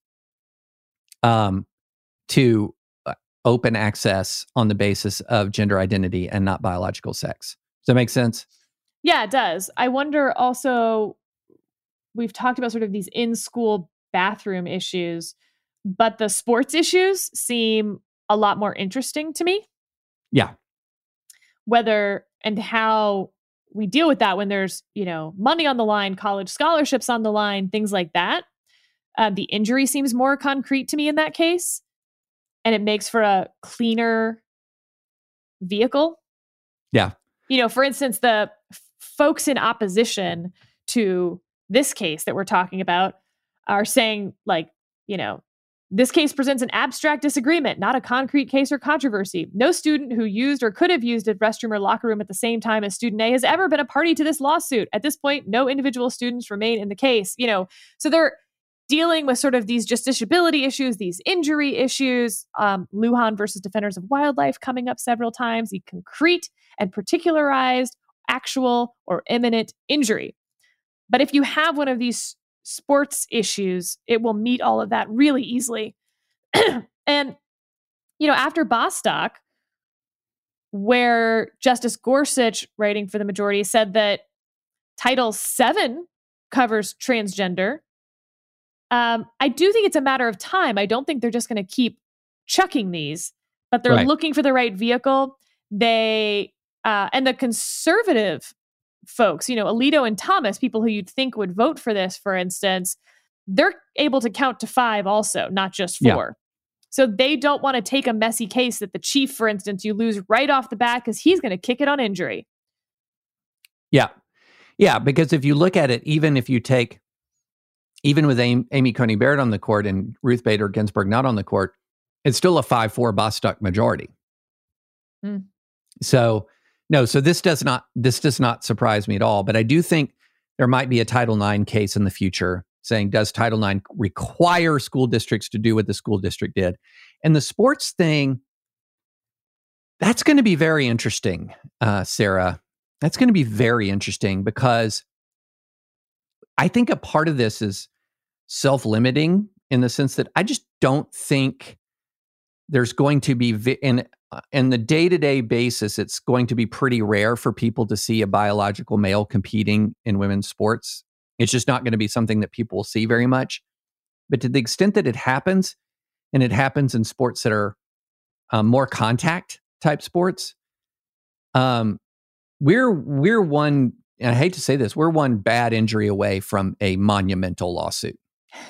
to open access on the basis of gender identity and not biological sex. Does that make sense? Yeah, it does. I wonder also, we've talked about sort of these in-school bathroom issues, but the sports issues seem a lot more interesting to me. Yeah. Whether and how we deal with that when there's, money on the line, college scholarships on the line, things like that. The injury seems more concrete to me in that case, and it makes for a cleaner vehicle. Yeah. For instance, the folks in opposition to this case that we're talking about are saying, this case presents an abstract disagreement, not a concrete case or controversy. No student who used or could have used a restroom or locker room at the same time as student A has ever been a party to this lawsuit. At this point, no individual students remain in the case. So they're dealing with sort of these justiciability issues, these injury issues. Lujan versus Defenders of Wildlife coming up several times, the concrete and particularized actual or imminent injury. But if you have one of these sports issues, it will meet all of that really easily. And, after Bostock, where Justice Gorsuch, writing for the majority, said that Title VII covers transgender, I do think it's a matter of time. I don't think they're just going to keep chucking these, but they're looking for the right vehicle. They and the conservative folks, Alito and Thomas, people who you'd think would vote for this, for instance, they're able to count to 5 also, not just 4. Yeah. So they don't want to take a messy case that the chief, for instance, you lose right off the bat because he's going to kick it on injury. Yeah. Yeah, because if you look at it, even with Amy Coney Barrett on the court and Ruth Bader Ginsburg not on the court, it's still a 5-4 Bostock majority. So this does not surprise me at all. But I do think there might be a Title IX case in the future saying, does Title IX require school districts to do what the school district did? And the sports thing, that's going to be very interesting, Sarah. That's going to be very interesting because I think a part of this is self-limiting in the sense that I just don't think there's going to be, in the day-to-day basis, it's going to be pretty rare for people to see a biological male competing in women's sports. It's just not going to be something that people will see very much. But to the extent that it happens, and it happens in sports that are more contact type sports, we're one, and I hate to say this, we're one bad injury away from a monumental lawsuit.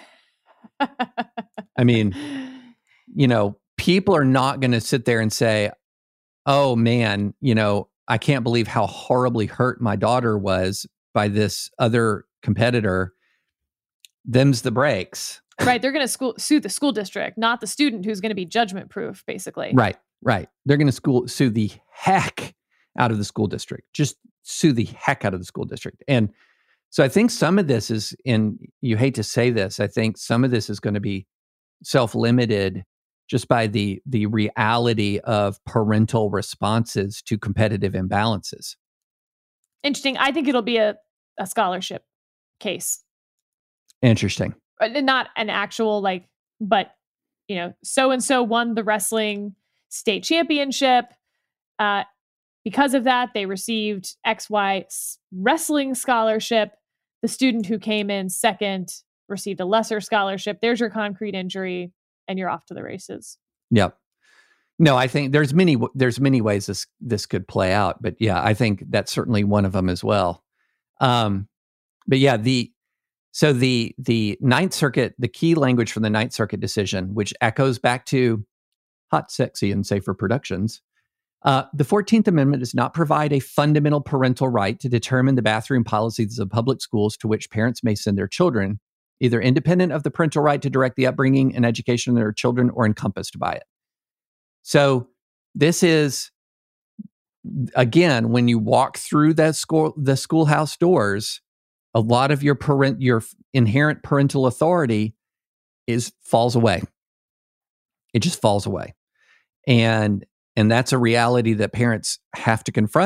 I mean, people are not going to sit there and say, oh man, I can't believe how horribly hurt my daughter was by this other competitor. Them's the breaks. Right. They're going to sue the school district, not the student who's going to be judgment proof, basically. Right. They're going to sue the heck out of the school district. Just sue the heck out of the school district. And so I think some of this is, and you hate to say this, I think some of this is going to be self-limited just by the reality of parental responses to competitive imbalances. Interesting. I think it'll be a scholarship case. Interesting. Not an actual, but, so-and-so won the wrestling state championship. Because of that, they received XY wrestling scholarship. The student who came in second received a lesser scholarship. There's your concrete injury, and you're off to the races. Yep. No, I think there's many ways this could play out, but yeah, I think that's certainly one of them as well. But yeah, the Ninth Circuit, the key language from the Ninth Circuit decision, which echoes back to hot, sexy, and safer productions. The 14th Amendment does not provide a fundamental parental right to determine the bathroom policies of public schools to which parents may send their children, either independent of the parental right to direct the upbringing and education of their children or encompassed by it. So this is, again, when you walk through the schoolhouse doors, a lot of your inherent parental authority falls away. It just falls away. And that's a reality that parents have to confront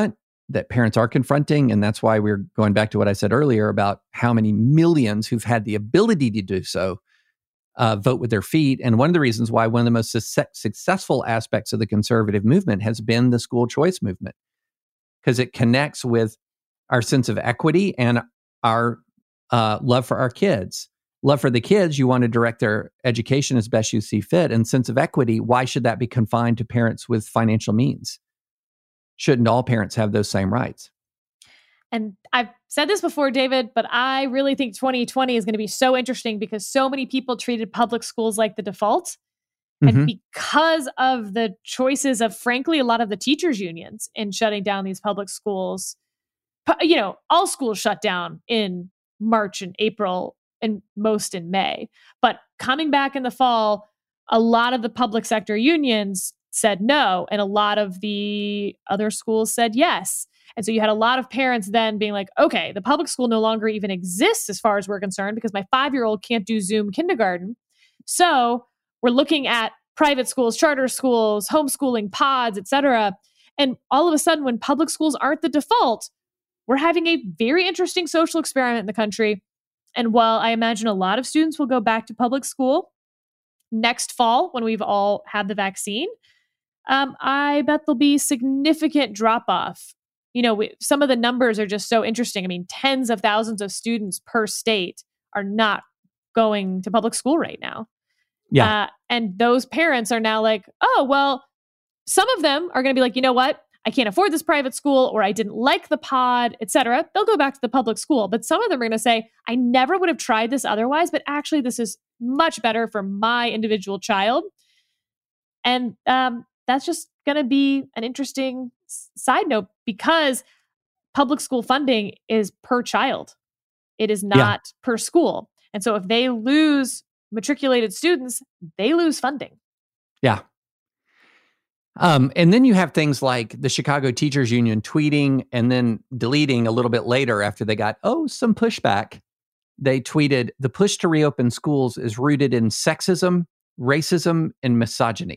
that parents are confronting. And that's why we're going back to what I said earlier about how many millions who've had the ability to do so vote with their feet. And one of the reasons why one of the most successful aspects of the conservative movement has been the school choice movement, because it connects with our sense of equity and our love for our kids. Love for the kids, you want to direct their education as best you see fit. And sense of equity, why should that be confined to parents with financial means? Shouldn't all parents have those same rights? And I've said this before, David, but I really think 2020 is going to be so interesting because so many people treated public schools like the default. And because of the choices of, frankly, a lot of the teachers' unions in shutting down these public schools, all schools shut down in March and April and most in May. But coming back in the fall, a lot of the public sector unions said no, and a lot of the other schools said yes. And so you had a lot of parents then being like, okay, the public school no longer even exists as far as we're concerned because my 5-year-old can't do Zoom kindergarten. So we're looking at private schools, charter schools, homeschooling, pods, et cetera. And all of a sudden, when public schools aren't the default, we're having a very interesting social experiment in the country. And while I imagine a lot of students will go back to public school next fall when we've all had the vaccine, I bet there'll be significant drop-off. Some of the numbers are just so interesting. I mean, tens of thousands of students per state are not going to public school right now. Yeah. And those parents are now like, oh, well, some of them are going to be like, you know what? I can't afford this private school, or I didn't like the pod, et cetera. They'll go back to the public school. But some of them are going to say, I never would have tried this otherwise, but actually this is much better for my individual child. And that's just going to be an interesting side note because public school funding is per child. It is not per school. And so if they lose matriculated students, they lose funding. Yeah. And then you have things like the Chicago Teachers Union tweeting and then deleting a little bit later after they got, some pushback. They tweeted, the push to reopen schools is rooted in sexism, racism, and misogyny.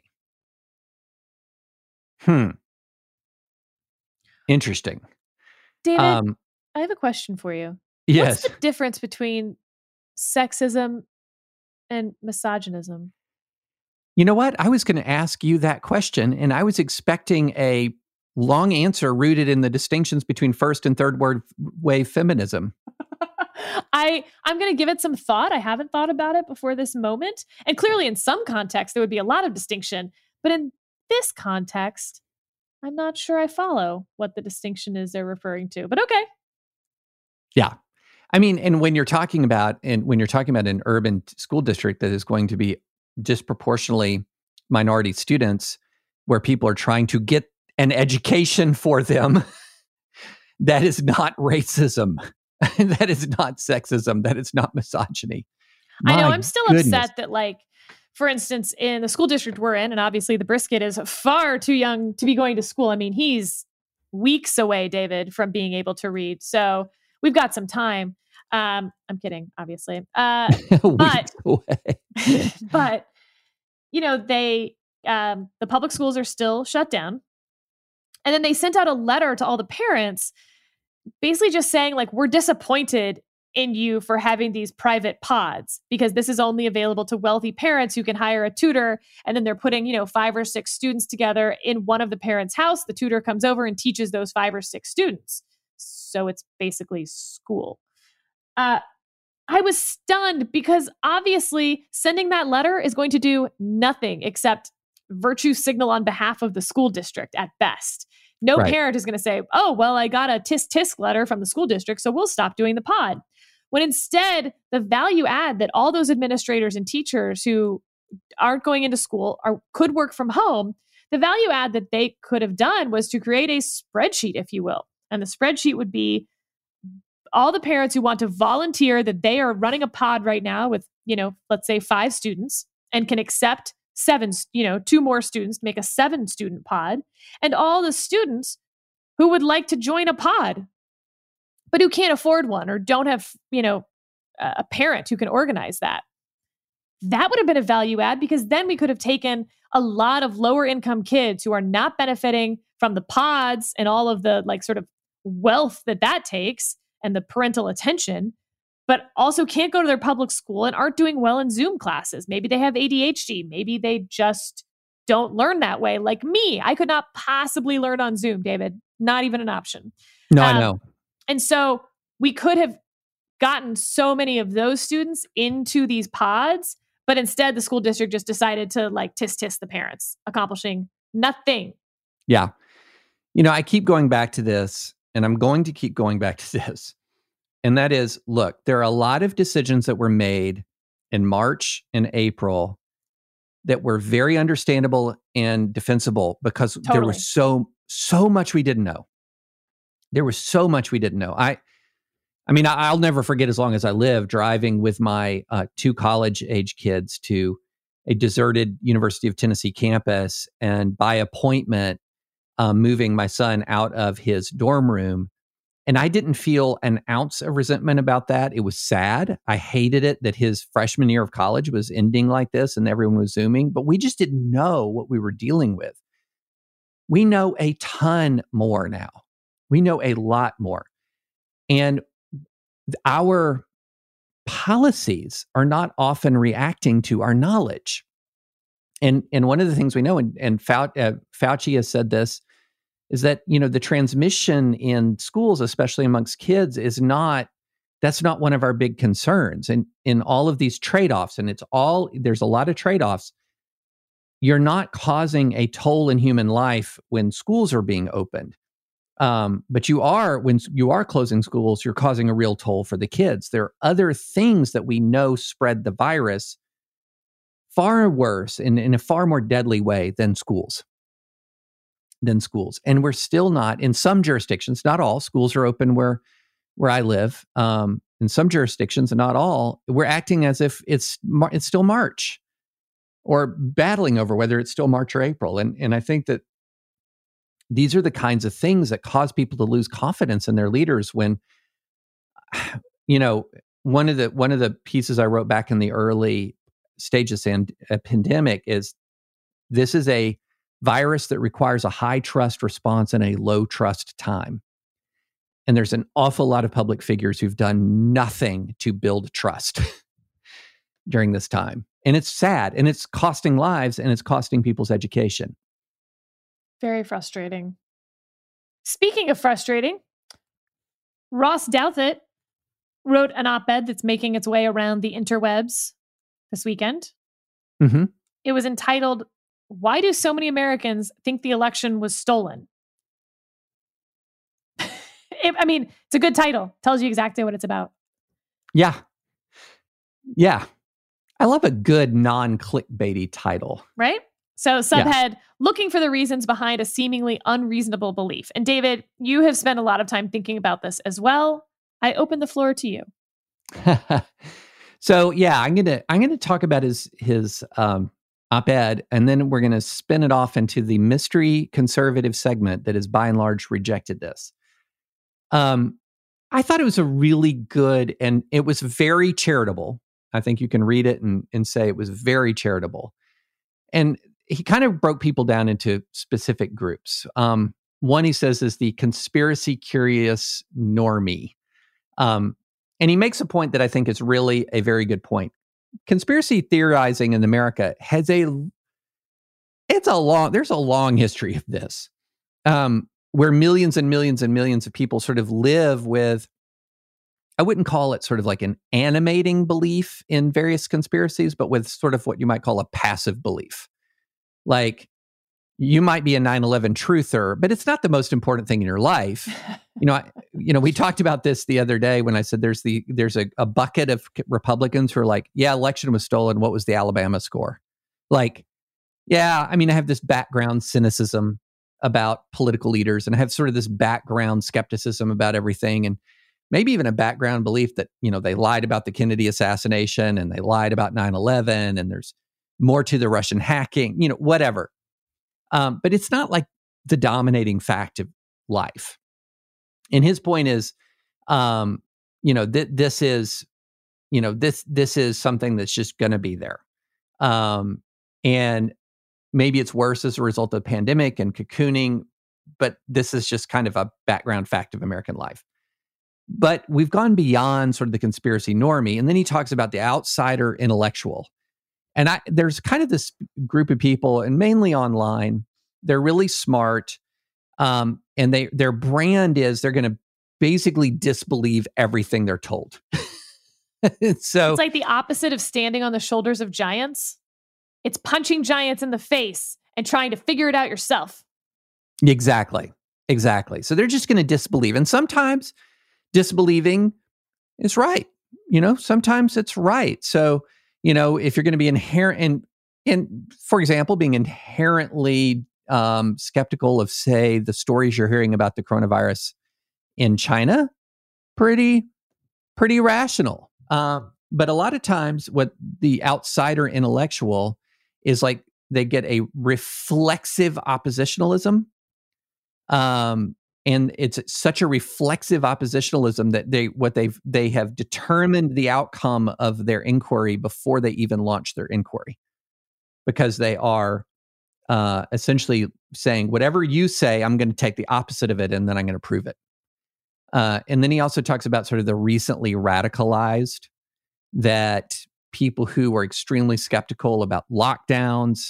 Interesting. David, I have a question for you. Yes. What's the difference between sexism and misogynism? You know what? I was going to ask you that question, and I was expecting a long answer rooted in the distinctions between first and third wave feminism. I'm going to give it some thought. I haven't thought about it before this moment. And clearly in some context, there would be a lot of distinction. But in this context, I'm not sure I follow what the distinction is they're referring to. But okay. Yeah. I mean, and when you're talking about an urban school district that is going to be disproportionately minority students, where people are trying to get an education for them, that is not racism. That is not sexism. That is not misogyny. I know. I'm still upset that, like, for instance, in the school district we're in, and obviously the Brisket is far too young to be going to school. I mean, he's weeks away, David, from being able to read. So we've got some time. I'm kidding, obviously. But the public schools are still shut down. And then they sent out a letter to all the parents, basically just saying, like, we're disappointed in you for having these private pods because this is only available to wealthy parents who can hire a tutor. And then they're putting, 5 or 6 students together in one of the parents' house. The tutor comes over and teaches those 5 or 6 students. So it's basically school. I was stunned because obviously sending that letter is going to do nothing except virtue signal on behalf of the school district at best. No parent is going to say, oh, well, I got a tisk letter from the school district, so we'll stop doing the pod. When instead, the value add that all those administrators and teachers who aren't going into school could work from home, the value add that they could have done was to create a spreadsheet, if you will. And the spreadsheet would be all the parents who want to volunteer that they are running a pod right now with, let's say 5 students and can accept 7, 2 more students to make a 7-student pod, and all the students who would like to join a pod, but who can't afford one or don't have, a parent who can organize that. That would have been a value add because then we could have taken a lot of lower income kids who are not benefiting from the pods and all of the sort of wealth that takes and the parental attention, but also can't go to their public school and aren't doing well in Zoom classes. Maybe they have ADHD. Maybe they just don't learn that way. Like me, I could not possibly learn on Zoom, David. Not even an option. No, I know. And so we could have gotten so many of those students into these pods, but instead the school district just decided to like tisk the parents, accomplishing nothing. Yeah. I keep going back to this, and I'm going to keep going back to this. And that is, look, there are a lot of decisions that were made in March and April that were very understandable and defensible because there was so much we didn't know. There was so much we didn't know. I'll never forget, as long as I live, driving with my 2 college-age kids to a deserted University of Tennessee campus, and by appointment, moving my son out of his dorm room. And I didn't feel an ounce of resentment about that. It was sad. I hated it that his freshman year of college was ending like this and everyone was Zooming, but we just didn't know what we were dealing with. We know a ton more now. We know a lot more. And our policies are not often reacting to our knowledge. And one of the things we know, and Fauci has said this, is that, the transmission in schools, especially amongst kids, that's not one of our big concerns. And in all of these trade-offs, and there's a lot of trade-offs, you're not causing a toll in human life when schools are being opened. But when you are closing schools, you're causing a real toll for the kids. There are other things that we know spread the virus far worse in a far more deadly way than schools. And we're still not, in some jurisdictions, not all, schools are open where I live. In some jurisdictions, and not all, we're acting as if it's still March, or battling over whether it's still March or April. And I think that these are the kinds of things that cause people to lose confidence in their leaders when, one of the pieces I wrote back in the early stages of a pandemic is, this is a virus that requires a high trust response in a low trust time. And there's an awful lot of public figures who've done nothing to build trust during this time. And it's sad, and it's costing lives, and it's costing people's education. Very frustrating. Speaking of frustrating, Ross Douthat wrote an op-ed that's making its way around the interwebs this weekend. Mm-hmm. It was entitled, "Why Do So Many Americans Think the Election Was Stolen?" It's a good title. Tells you exactly what it's about. Yeah. I love a good non-clickbaity title. Right? So subhead, looking for the reasons behind a seemingly unreasonable belief. And David, you have spent a lot of time thinking about this as well. I open the floor to you. So I'm gonna talk about his op-ed, and then we're gonna spin it off into the mystery conservative segment that has by and large rejected this. I thought it was a really good, and it was very charitable. I think you can read it and say it was very charitable. And he kind of broke people down into specific groups. One, he says, is the conspiracy curious normie. And he makes a point that I think is really a very good point. Conspiracy theorizing in America there's a long history of this, where millions and millions and millions of people sort of live with, I wouldn't call it sort of like an animating belief in various conspiracies, but with sort of what you might call a passive belief. Like, you might be a 9/11 truther, but it's not the most important thing in your life. We talked about this the other day when I said there's a bucket of Republicans who are like, yeah, election was stolen. What was the Alabama score? Like, yeah, I have this background cynicism about political leaders, and I have sort of this background skepticism about everything, and maybe even a background belief that, they lied about the Kennedy assassination, and they lied about 9/11, and there's more to the Russian hacking, whatever. But it's not like the dominating fact of life. And his point is, this is something that's just going to be there. And maybe it's worse as a result of the pandemic and cocooning, but this is just kind of a background fact of American life. But we've gone beyond sort of the conspiracy normie. And then he talks about the outsider intellectual. And there's kind of this group of people, and mainly online, they're really smart. And their brand is they're going to basically disbelieve everything they're told. So it's like the opposite of standing on the shoulders of giants. It's punching giants in the face and trying to figure it out yourself. Exactly. So they're just going to disbelieve. And sometimes disbelieving is right. Sometimes it's right. So, if you're going to be inherent and for example, being inherently skeptical of, say, the stories you're hearing about the coronavirus in China, pretty rational. But a lot of times what the outsider intellectual is like, they get a reflexive oppositionalism. And it's such a reflexive oppositionalism that they have determined the outcome of their inquiry before they even launch their inquiry, because they are essentially saying, whatever you say, I'm going to take the opposite of it, and then I'm going to prove it. And then he also talks about sort of the recently radicalized, that people who are extremely skeptical about lockdowns,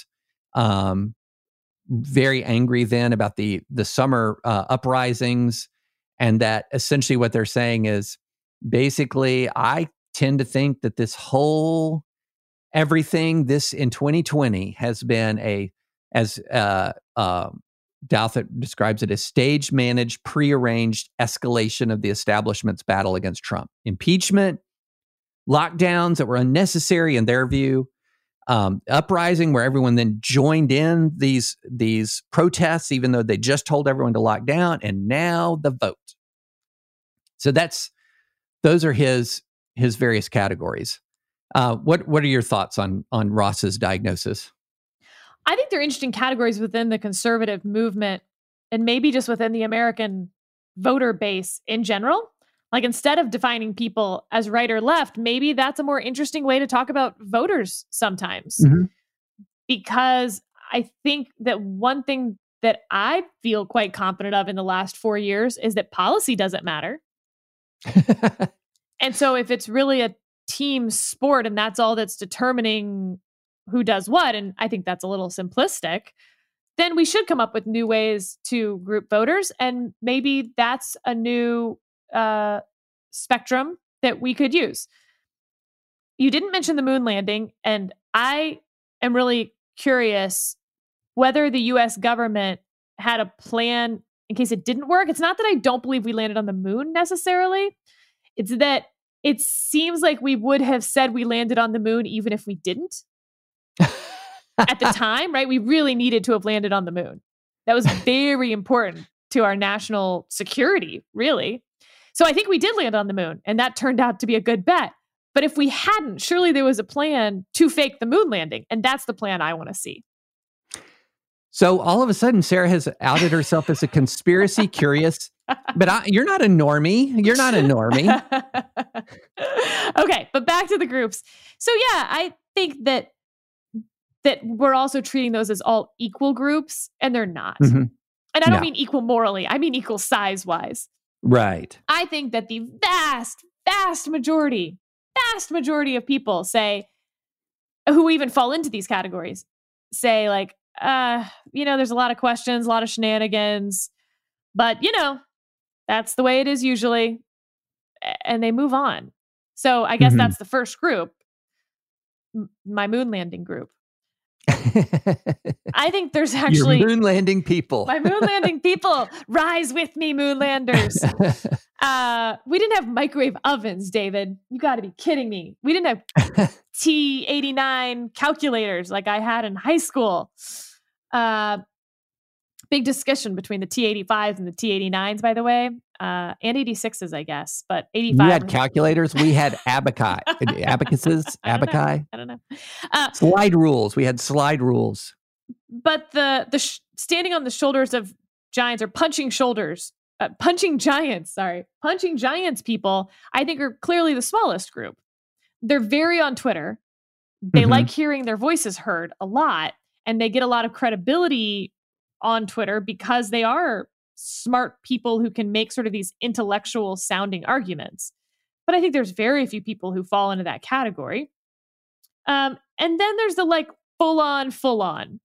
very angry then about the summer uprisings, and that essentially what they're saying is, basically, I tend to think that everything this in 2020 has been as Douthit describes it, as stage-managed, prearranged escalation of the establishment's battle against Trump. Impeachment, lockdowns that were unnecessary in their view, uprising where everyone then joined in these protests, even though they just told everyone to lock down, and now the vote. So those are his various categories. What are your thoughts on Ross's diagnosis? I think they're interesting categories within the conservative movement, and maybe just within the American voter base in general. Like, instead of defining people as right or left, maybe that's a more interesting way to talk about voters sometimes. Mm-hmm. Because I think that one thing that I feel quite confident of in the last 4 years is that policy doesn't matter. And so if it's really a team sport and that's all that's determining who does what, and I think that's a little simplistic, then we should come up with new ways to group voters. And maybe that's a new spectrum that we could use. You didn't mention the moon landing, and I am really curious whether the US government had a plan in case it didn't work. It's not that I don't believe we landed on the moon necessarily. It's that it seems like we would have said we landed on the moon even if we didn't. At the time, right? We really needed to have landed on the moon. That was very important to our national security, really. So I think we did land on the moon, and that turned out to be a good bet. But if we hadn't, surely there was a plan to fake the moon landing, and that's the plan I want to see. So all of a sudden, Sarah has outed herself as a conspiracy curious, but you're not a normie. You're not a normie. Okay, but back to the groups. So yeah, I think that we're also treating those as all equal groups, and they're not. Mm-hmm. And I don't mean equal morally. I mean equal size-wise. Right. I think that the vast majority of people say, who even fall into these categories, say like, there's a lot of questions, a lot of shenanigans, but that's the way it is usually. And they move on. So I guess that's the first group, my moon landing group. I think there's actually your moon landing people. My moon landing people, rise with me, moon landers. We didn't have microwave ovens, David. You got to be kidding me. We didn't have T89 calculators like I had in high school. Big discussion between the T85s and the T89s, by the way, and 86s, I guess. But 85. You had calculators. We had abaci, abacuses, abaci. I don't know. Slide rules. We had slide rules. But the standing on the shoulders of giants, or punching giants people, I think are clearly the smallest group. They're very on Twitter. They like hearing their voices heard a lot, and they get a lot of credibility on Twitter because they are smart people who can make sort of these intellectual sounding arguments. But I think there's very few people who fall into that category. And then there's the like full on.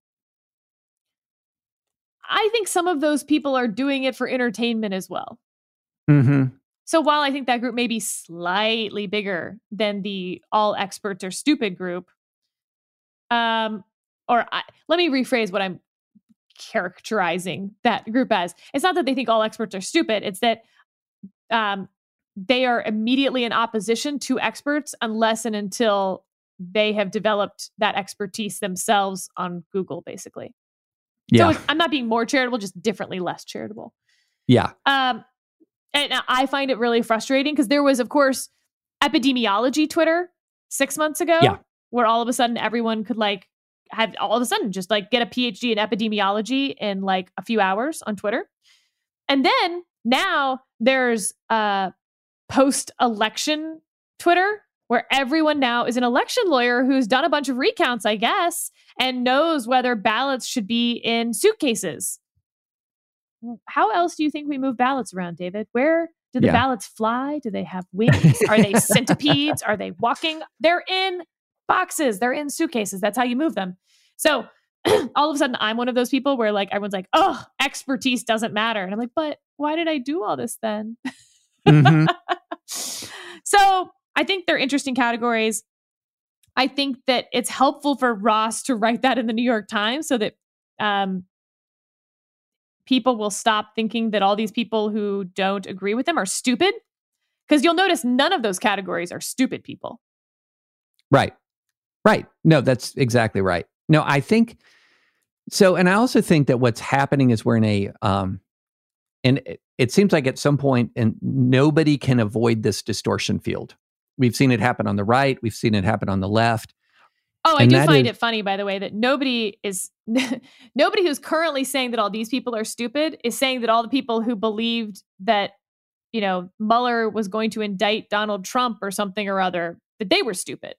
I think some of those people are doing it for entertainment as well. Mm-hmm. So while I think that group may be slightly bigger than the all experts are stupid group, let me rephrase what I'm characterizing that group as. It's not that they think all experts are stupid. It's that they are immediately in opposition to experts unless and until they have developed that expertise themselves on Google, basically. Yeah. So I'm not being more charitable, just differently less charitable. Yeah. And I find it really frustrating because there was, of course, epidemiology Twitter 6 months ago, where all of a sudden everyone could like have all of a sudden just like get a PhD in epidemiology in like a few hours on Twitter. And then now there's post-election Twitter, where everyone now is an election lawyer who's done a bunch of recounts, I guess, and knows whether ballots should be in suitcases. How else do you think we move ballots around, David? Where do the ballots fly? Do they have wings? Are they centipedes? Are they walking? They're in boxes. They're in suitcases. That's how you move them. So all of a sudden, I'm one of those people where like everyone's like, oh, expertise doesn't matter. And I'm like, but why did I do all this then? Mm-hmm. So I think they're interesting categories. I think that it's helpful for Ross to write that in the New York Times so that people will stop thinking that all these people who don't agree with them are stupid. Because you'll notice none of those categories are stupid people. Right. No, that's exactly right. No, I think so. And I also think that what's happening is we're in a, and it seems like at some point, and nobody can avoid this distortion field. We've seen it happen on the right. We've seen it happen on the left. Oh, I do find it funny, by the way, that nobody who's currently saying that all these people are stupid is saying that all the people who believed that, you know, Mueller was going to indict Donald Trump or something or other, that they were stupid.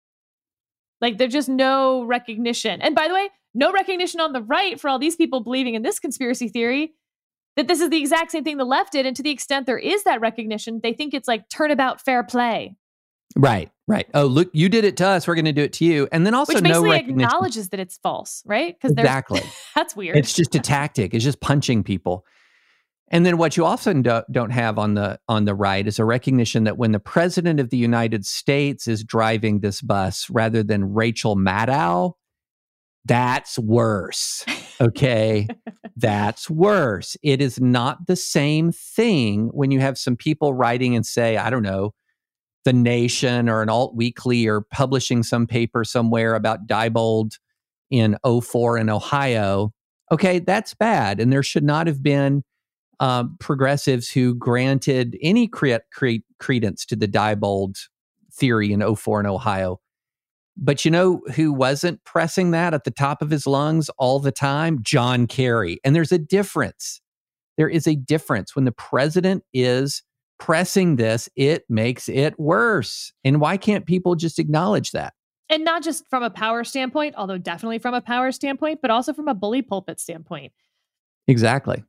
Like, there's just no recognition. And by the way, no recognition on the right for all these people believing in this conspiracy theory that this is the exact same thing the left did. And to the extent there is that recognition, they think it's like turnabout fair play. Right. Oh, look, you did it to us. We're going to do it to you. And then also which no basically recognition. Acknowledges that it's false, right? Because exactly. That's weird. It's just a tactic. It's just punching people. And then what you often don't have on the right is a recognition that when the president of the United States is driving this bus rather than Rachel Maddow, that's worse. Okay. That's worse. It is not the same thing when you have some people writing and say, I don't know, The Nation or an alt weekly or publishing some paper somewhere about Diebold in 2004 in Ohio. Okay, that's bad. And there should not have been progressives who granted any credence to the Diebold theory in 2004 in Ohio. But you know who wasn't pressing that at the top of his lungs all the time? John Kerry. And there's a difference. There is a difference. When the president is pressing this, it makes it worse. And why can't people just acknowledge that? And not just from a power standpoint, although definitely from a power standpoint, but also from a bully pulpit standpoint. Exactly.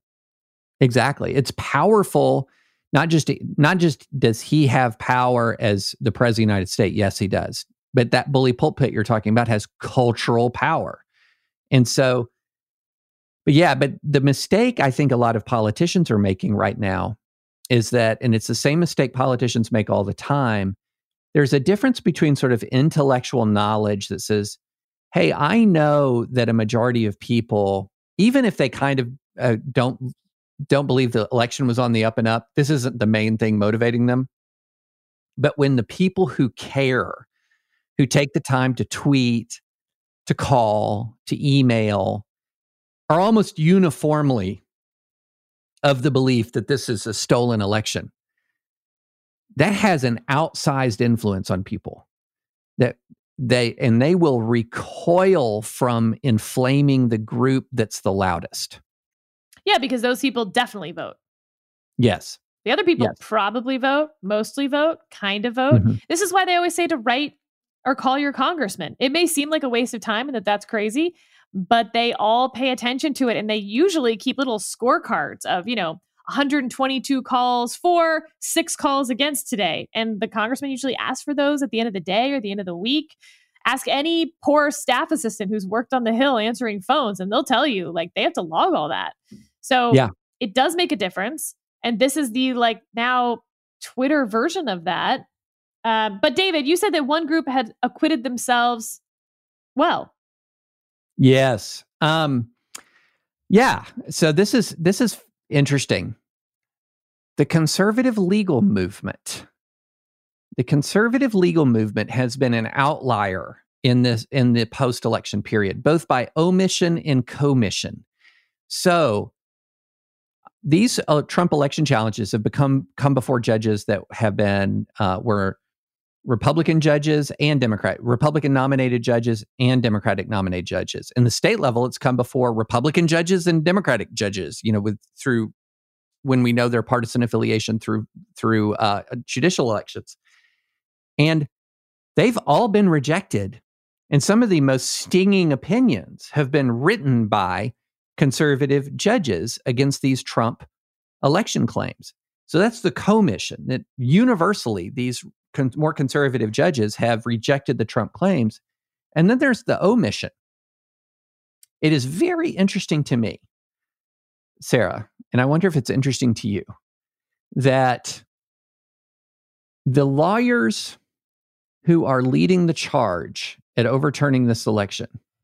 It's powerful. Not just does he have power as the president of the United States? Yes, he does. But that bully pulpit you're talking about has cultural power. And so, but the mistake I think a lot of politicians are making right now is that, and it's the same mistake politicians make all the time, there's a difference between sort of intellectual knowledge that says, hey, I know that a majority of people, even if they kind of don't believe the election was on the up and up, this isn't the main thing motivating them. But when the people who care, who take the time to tweet, to call, to email, are almost uniformly of the belief that this is a stolen election, that has an outsized influence on people. That they will recoil from inflaming the group that's the loudest. Yeah, because those people definitely vote. Yes. The other people probably vote, mostly vote, kind of vote. Mm-hmm. This is why they always say to write or call your congressman. It may seem like a waste of time and that's crazy, but they all pay attention to it. And they usually keep little scorecards of, 122 calls for, 6 calls against today. And the congressman usually asks for those at the end of the day or the end of the week. Ask any poor staff assistant who's worked on the Hill answering phones, and they'll tell you, they have to log all that. So it does make a difference. And this is the now Twitter version of that. But David, you said that one group had acquitted themselves well. Yes. Yeah. So this is interesting. The conservative legal movement has been an outlier in the post-election period, both by omission and commission. So these Trump election challenges have come before judges that have been were Republican judges and Republican nominated judges and Democratic nominated judges. In the state level, it's come before Republican judges and Democratic judges, through when we know their partisan affiliation through judicial elections. And they've all been rejected. And some of the most stinging opinions have been written by conservative judges against these Trump election claims. So that's the commission, that universally these more conservative judges have rejected the Trump claims. And then there's the omission. It is very interesting to me, Sarah, and I wonder if it's interesting to you, that the lawyers who are leading the charge at overturning this election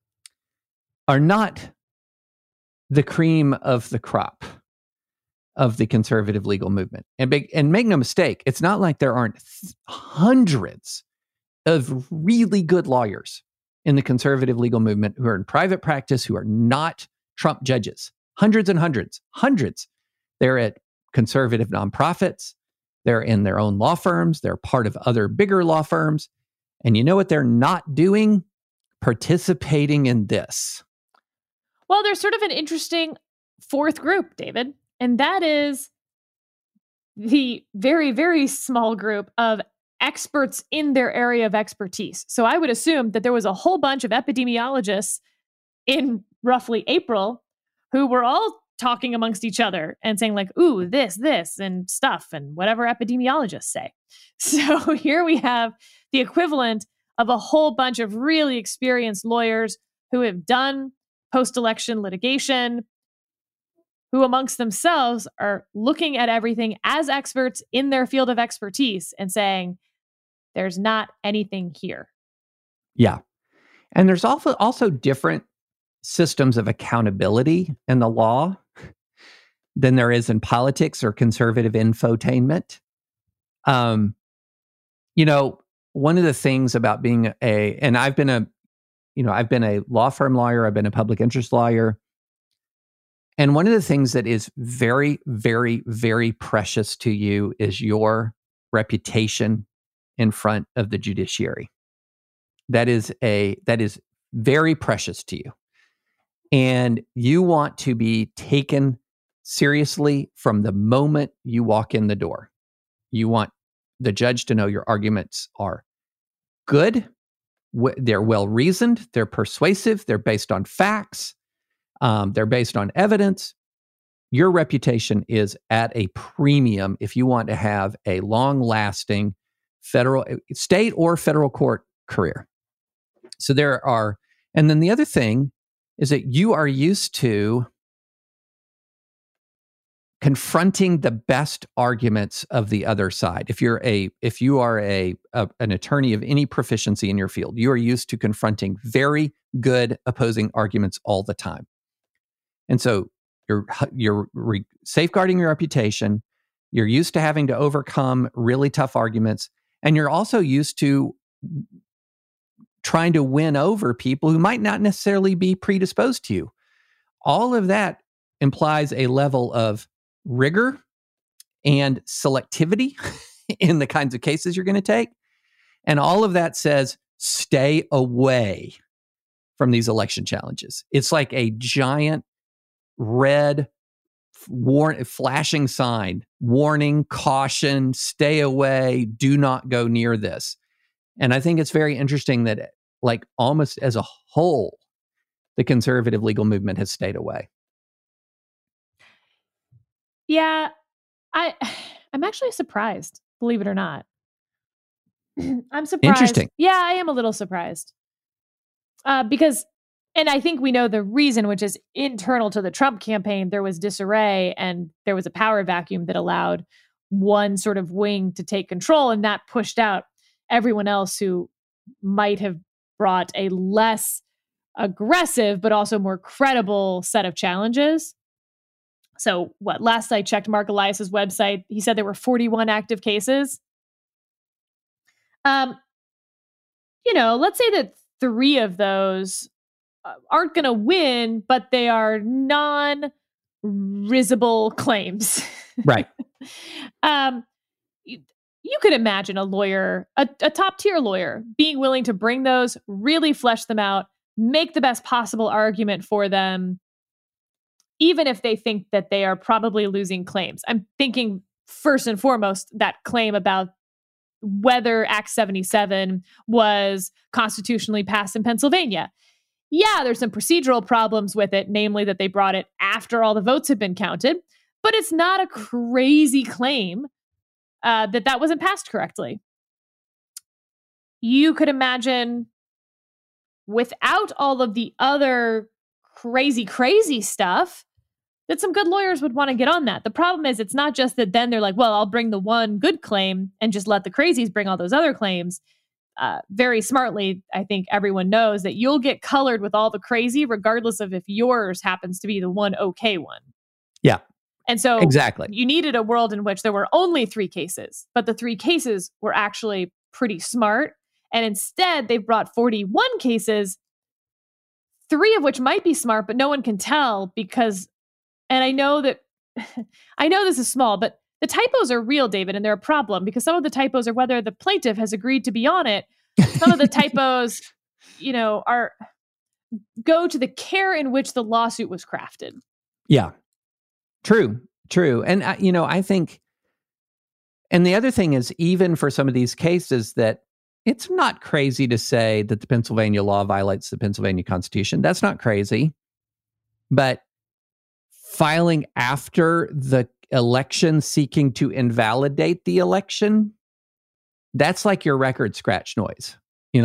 are not the cream of the crop of the conservative legal movement. And make no mistake, it's not like there aren't hundreds of really good lawyers in the conservative legal movement who are in private practice, who are not Trump judges. Hundreds and hundreds. They're at conservative nonprofits. They're in their own law firms. They're part of other bigger law firms. And you know what they're not doing? Participating in this. Well, there's sort of an interesting fourth group, David, and that is the very, very small group of experts in their area of expertise. So I would assume that there was a whole bunch of epidemiologists in roughly April who were all talking amongst each other and saying ooh, this, and stuff, and whatever epidemiologists say. So here we have the equivalent of a whole bunch of really experienced lawyers who have done post-election litigation, who amongst themselves are looking at everything as experts in their field of expertise and saying, there's not anything here. Yeah. And there's also different systems of accountability in the law than there is in politics or conservative infotainment. One of the things about being I've been a law firm lawyer, I've been a public interest lawyer. And one of the things that is very, very, very precious to you is your reputation in front of the judiciary. That is very precious to you. And you want to be taken seriously from the moment you walk in the door. You want the judge to know your arguments are good, they're well-reasoned, they're persuasive, they're based on facts, they're based on evidence. Your reputation is at a premium if you want to have a long-lasting state or federal court career. So and then the other thing is that you are used to confronting the best arguments of the other side. If you are an attorney of any proficiency in your field, you are used to confronting very good opposing arguments all the time. And so you're safeguarding your reputation. You're used to having to overcome really tough arguments, and you're also used to trying to win over people who might not necessarily be predisposed to you. All of that implies a level of rigor and selectivity in the kinds of cases you're going to take. And all of that says, stay away from these election challenges. It's like a giant red flashing sign, warning, caution, stay away, do not go near this. And I think it's very interesting that almost as a whole, the conservative legal movement has stayed away. Yeah, I'm actually surprised, believe it or not. I'm surprised. Interesting. Yeah, I am a little surprised. Because, and I think we know the reason, which is internal to the Trump campaign, there was disarray and there was a power vacuum that allowed one sort of wing to take control, and that pushed out everyone else who might have brought a less aggressive but also more credible set of challenges. So last I checked Mark Elias's website, he said there were 41 active cases. Let's say that 3 of those aren't going to win, but they are non-risible claims. Right. You could imagine a lawyer, a top-tier lawyer, being willing to bring those, really flesh them out, make the best possible argument for them, even if they think that they are probably losing claims. I'm thinking first and foremost that claim about whether Act 77 was constitutionally passed in Pennsylvania. Yeah, there's some procedural problems with it, namely that they brought it after all the votes had been counted, but it's not a crazy claim that wasn't passed correctly. You could imagine without all of the other crazy stuff, that some good lawyers would want to get on that. The problem is it's not just that then they're like, well, I'll bring the one good claim and just let the crazies bring all those other claims. Very smartly, I think everyone knows that you'll get colored with all the crazy, regardless of if yours happens to be the one okay one. Yeah. And so exactly, you needed a world in which there were only 3 cases, but the 3 cases were actually pretty smart. And instead, they've brought 41 cases, 3 of which might be smart, but no one can tell because, and I know that, I know this is small, but the typos are real, David, and they're a problem because some of the typos are whether the plaintiff has agreed to be on it. Some of the typos, go to the care in which the lawsuit was crafted. Yeah, true. And, I think, and the other thing is, even for some of these cases, that it's not crazy to say that the Pennsylvania law violates the Pennsylvania Constitution. That's not crazy. But filing after the election seeking to invalidate the election, that's like your record scratch noise.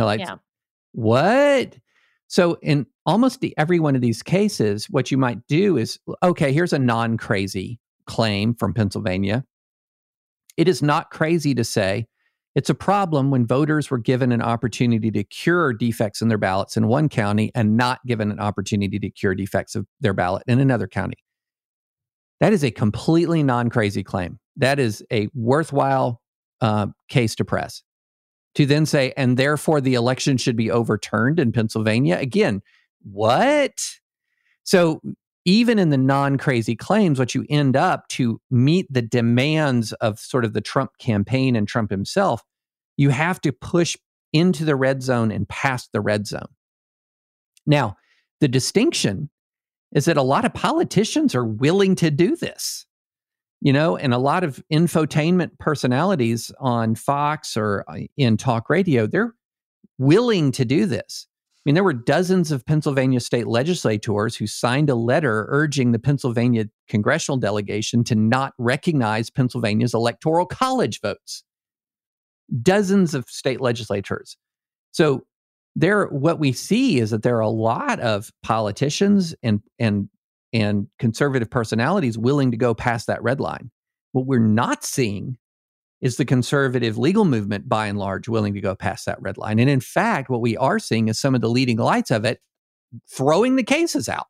What? So in almost every one of these cases, what you might do is, okay, here's a non-crazy claim from Pennsylvania. It is not crazy to say it's a problem when voters were given an opportunity to cure defects in their ballots in one county and not given an opportunity to cure defects of their ballot in another county. That is a completely non-crazy claim. That is a worthwhile case to press. To then say, and therefore the election should be overturned in Pennsylvania. Again, what? So even in the non-crazy claims, what you end up to meet the demands of sort of the Trump campaign and Trump himself, you have to push into the red zone and past the red zone. Now, the distinction is that a lot of politicians are willing to do this, and a lot of infotainment personalities on Fox or in talk radio, they're willing to do this. I mean, there were dozens of Pennsylvania state legislators who signed a letter urging the Pennsylvania congressional delegation to not recognize Pennsylvania's electoral college votes. Dozens of state legislators. So what we see is that there are a lot of politicians and conservative personalities willing to go past that red line. What we're not seeing is the conservative legal movement, by and large, willing to go past that red line. And in fact, what we are seeing is some of the leading lights of it throwing the cases out.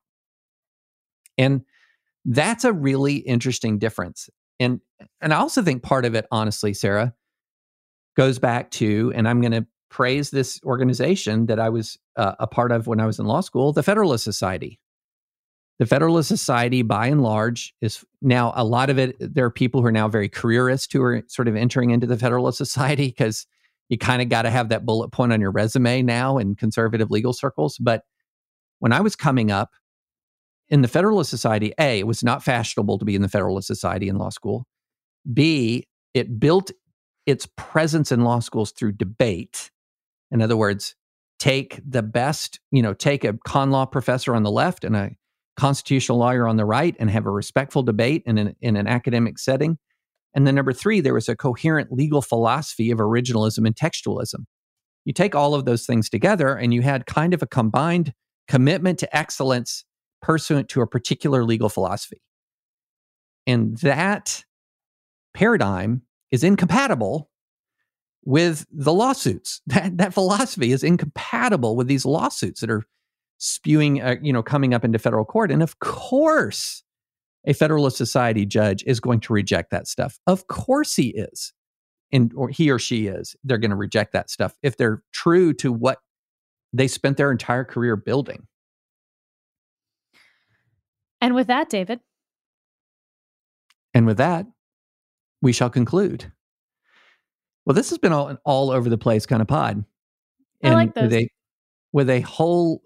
And that's a really interesting difference. And I also think part of it, honestly, Sarah, goes back to, and I'm going to praise this organization that I was a part of when I was in law school, the Federalist Society. The Federalist Society, by and large, is now a lot of it. There are people who are now very careerist who are sort of entering into the Federalist Society because you kind of got to have that bullet point on your resume now in conservative legal circles. But when I was coming up in the Federalist Society, A, it was not fashionable to be in the Federalist Society in law school. B, it built its presence in law schools through debate. In other words, take the best, take a con law professor on the left and a constitutional lawyer on the right and have a respectful debate in an academic setting. And then number 3, there was a coherent legal philosophy of originalism and textualism. You take all of those things together and you had kind of a combined commitment to excellence pursuant to a particular legal philosophy. And that paradigm is incompatible with the lawsuits. That philosophy is incompatible with these lawsuits that are spewing, coming up into federal court. And of course, a Federalist Society judge is going to reject that stuff. Of course he is. Or he or she is. They're going to reject that stuff if they're true to what they spent their entire career building. And with that, David. And with that, we shall conclude. Well, this has been all over the place kind of pod. And I like those. With a whole,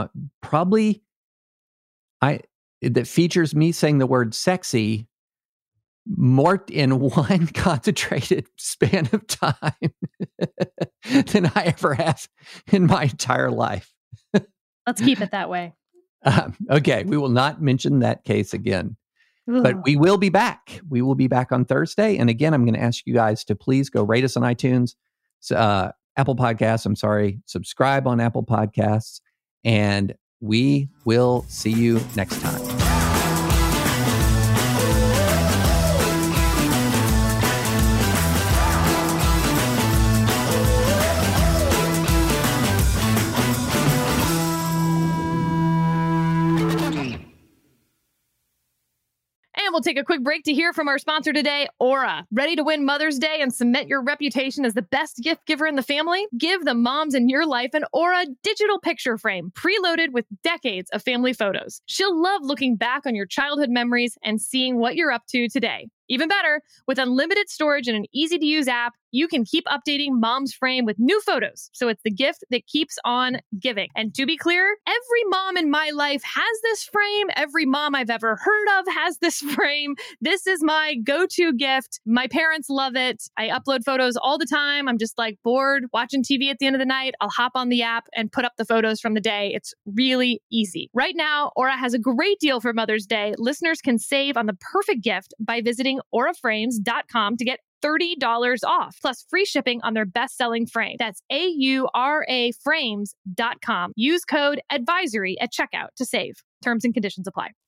that features me saying the word sexy more in one concentrated span of time than I ever have in my entire life. Let's keep it that way. Okay, we will not mention that case again. But we will be back. We will be back on Thursday. And again, I'm going to ask you guys to please go rate us on iTunes, Apple Podcasts. Subscribe on Apple Podcasts. And we will see you next time. We'll take a quick break to hear from our sponsor today, Aura. Ready to win Mother's Day and cement your reputation as the best gift giver in the family? Give the moms in your life an Aura digital picture frame preloaded with decades of family photos. She'll love looking back on your childhood memories and seeing what you're up to today. Even better, with unlimited storage and an easy-to-use app, you can keep updating Mom's frame with new photos, so it's the gift that keeps on giving. And to be clear, every mom in my life has this frame. Every mom I've ever heard of has this frame. This is my go-to gift. My parents love it. I upload photos all the time. I'm just bored watching TV at the end of the night. I'll hop on the app and put up the photos from the day. It's really easy. Right now, Aura has a great deal for Mother's Day. Listeners can save on the perfect gift by visiting auraframes.com to get $30 off, plus free shipping on their best-selling frame. That's AURA frames.com. Use code ADVISORY at checkout to save. Terms and conditions apply.